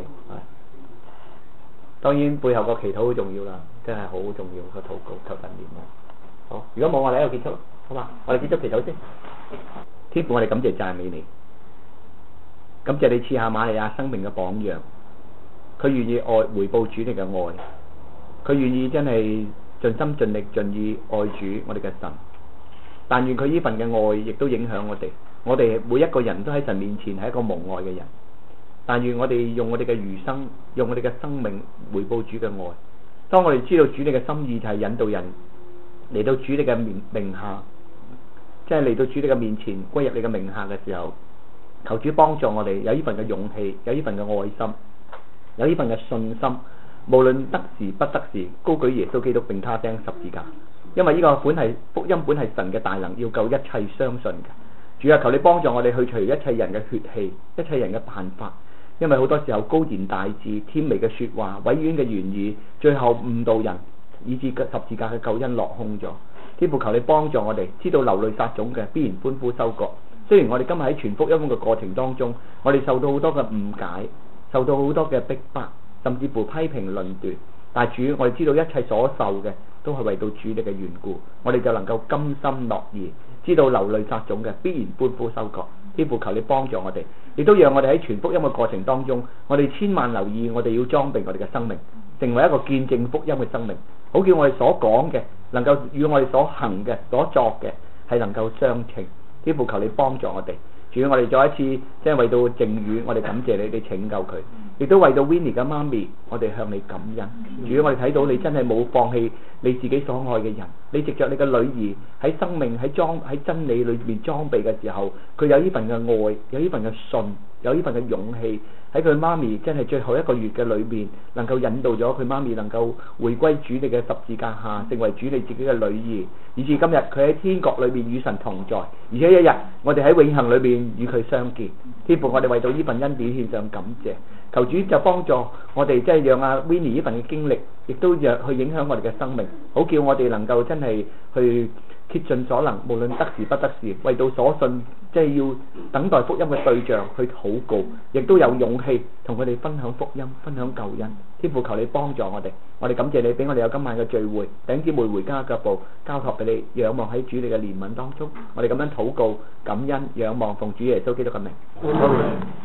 當然背後個祈禱好重要啦，真係好重要個禱告，求神憐憫。好，如果冇我哋喺度結束，好嘛？我哋結束祈禱先。天父，我哋感謝讚美你，感謝你賜下瑪利亞生命嘅榜樣，佢願意愛回報主你嘅愛，佢願意真係盡心盡力盡意愛主我哋嘅神。但願佢呢份嘅愛亦都影響我哋每一個人都喺神面前係一個蒙愛嘅人。但願我哋用我哋嘅餘生，用我哋嘅生命回報主嘅愛。當我哋知道主你嘅心意就係引導人嚟到主你嘅名下，即係嚟到主你嘅面前歸入你嘅名下嘅時候，求主幫助我哋有呢份嘅勇氣，有呢份嘅愛心，有呢份嘅信心，無論得時不得時，高舉耶穌基督並他釘十字架。因為呢個本係福音，本係神嘅大能，要救一切相信嘅。主啊，求你幫助我哋去除一切人嘅血氣，一切人嘅辦法。因為好多時候高言大志、添美嘅說話、委婉嘅言語，最後誤導人，以致十字架嘅救恩落空咗。天父，求你幫助我哋，知道流淚撒種嘅必然歡呼收割。雖然我哋今日喺傳福音嘅過程當中，我哋受到好多嘅誤解，受到好多嘅逼迫，甚至乎批評論斷，但係主，我哋知道一切所受嘅都係為到主你嘅緣故，我哋就能夠甘心樂意，知道流淚撒種嘅必然歡呼收割。天父，求你幫助我哋，亦都讓我哋喺傳福音嘅過程當中，我哋千萬留意，我哋要裝備我哋嘅生命，成為一個見證福音嘅生命，好叫我哋所講嘅能夠與我哋所行嘅所作嘅係能夠相稱。天父，求你幫助我哋。主，我哋再一次即係為到靜宇，我哋感謝你，你拯救佢，亦都為到 Winnie 嘅媽咪，我哋向你感恩。主，我哋睇到你真係冇放棄你自己所愛嘅人，你藉着你嘅女兒喺生命喺真理裏面裝備嘅時候，佢有呢份嘅愛，有呢份嘅信，有呢份嘅勇氣，喺佢媽咪真係最後一個月嘅裏面，能夠引導咗佢媽咪能夠回歸主你嘅十字架下，成為主你自己嘅女兒，以至今日佢喺天國裏面與神同在，而且一日我哋喺永恆裏面與佢相見。天父，我哋為到呢份恩典獻上感謝，求主就幫助我哋，即係讓阿 Winnie 呢份嘅經歷，亦都讓去影響我哋嘅生命，好叫我哋能夠真係去竭盡所能，無論得時不得時，為到所信，即係要等待福音嘅對象去禱告，亦都有勇氣同佢哋分享福音，分享救恩。天父，求你幫助我哋，我哋感謝你俾我哋有今晚嘅聚會，弟兄姊妹回家腳步交託俾你，仰望喺主你嘅憐憫當中，我哋咁樣禱告感恩仰望奉主耶穌基督嘅名。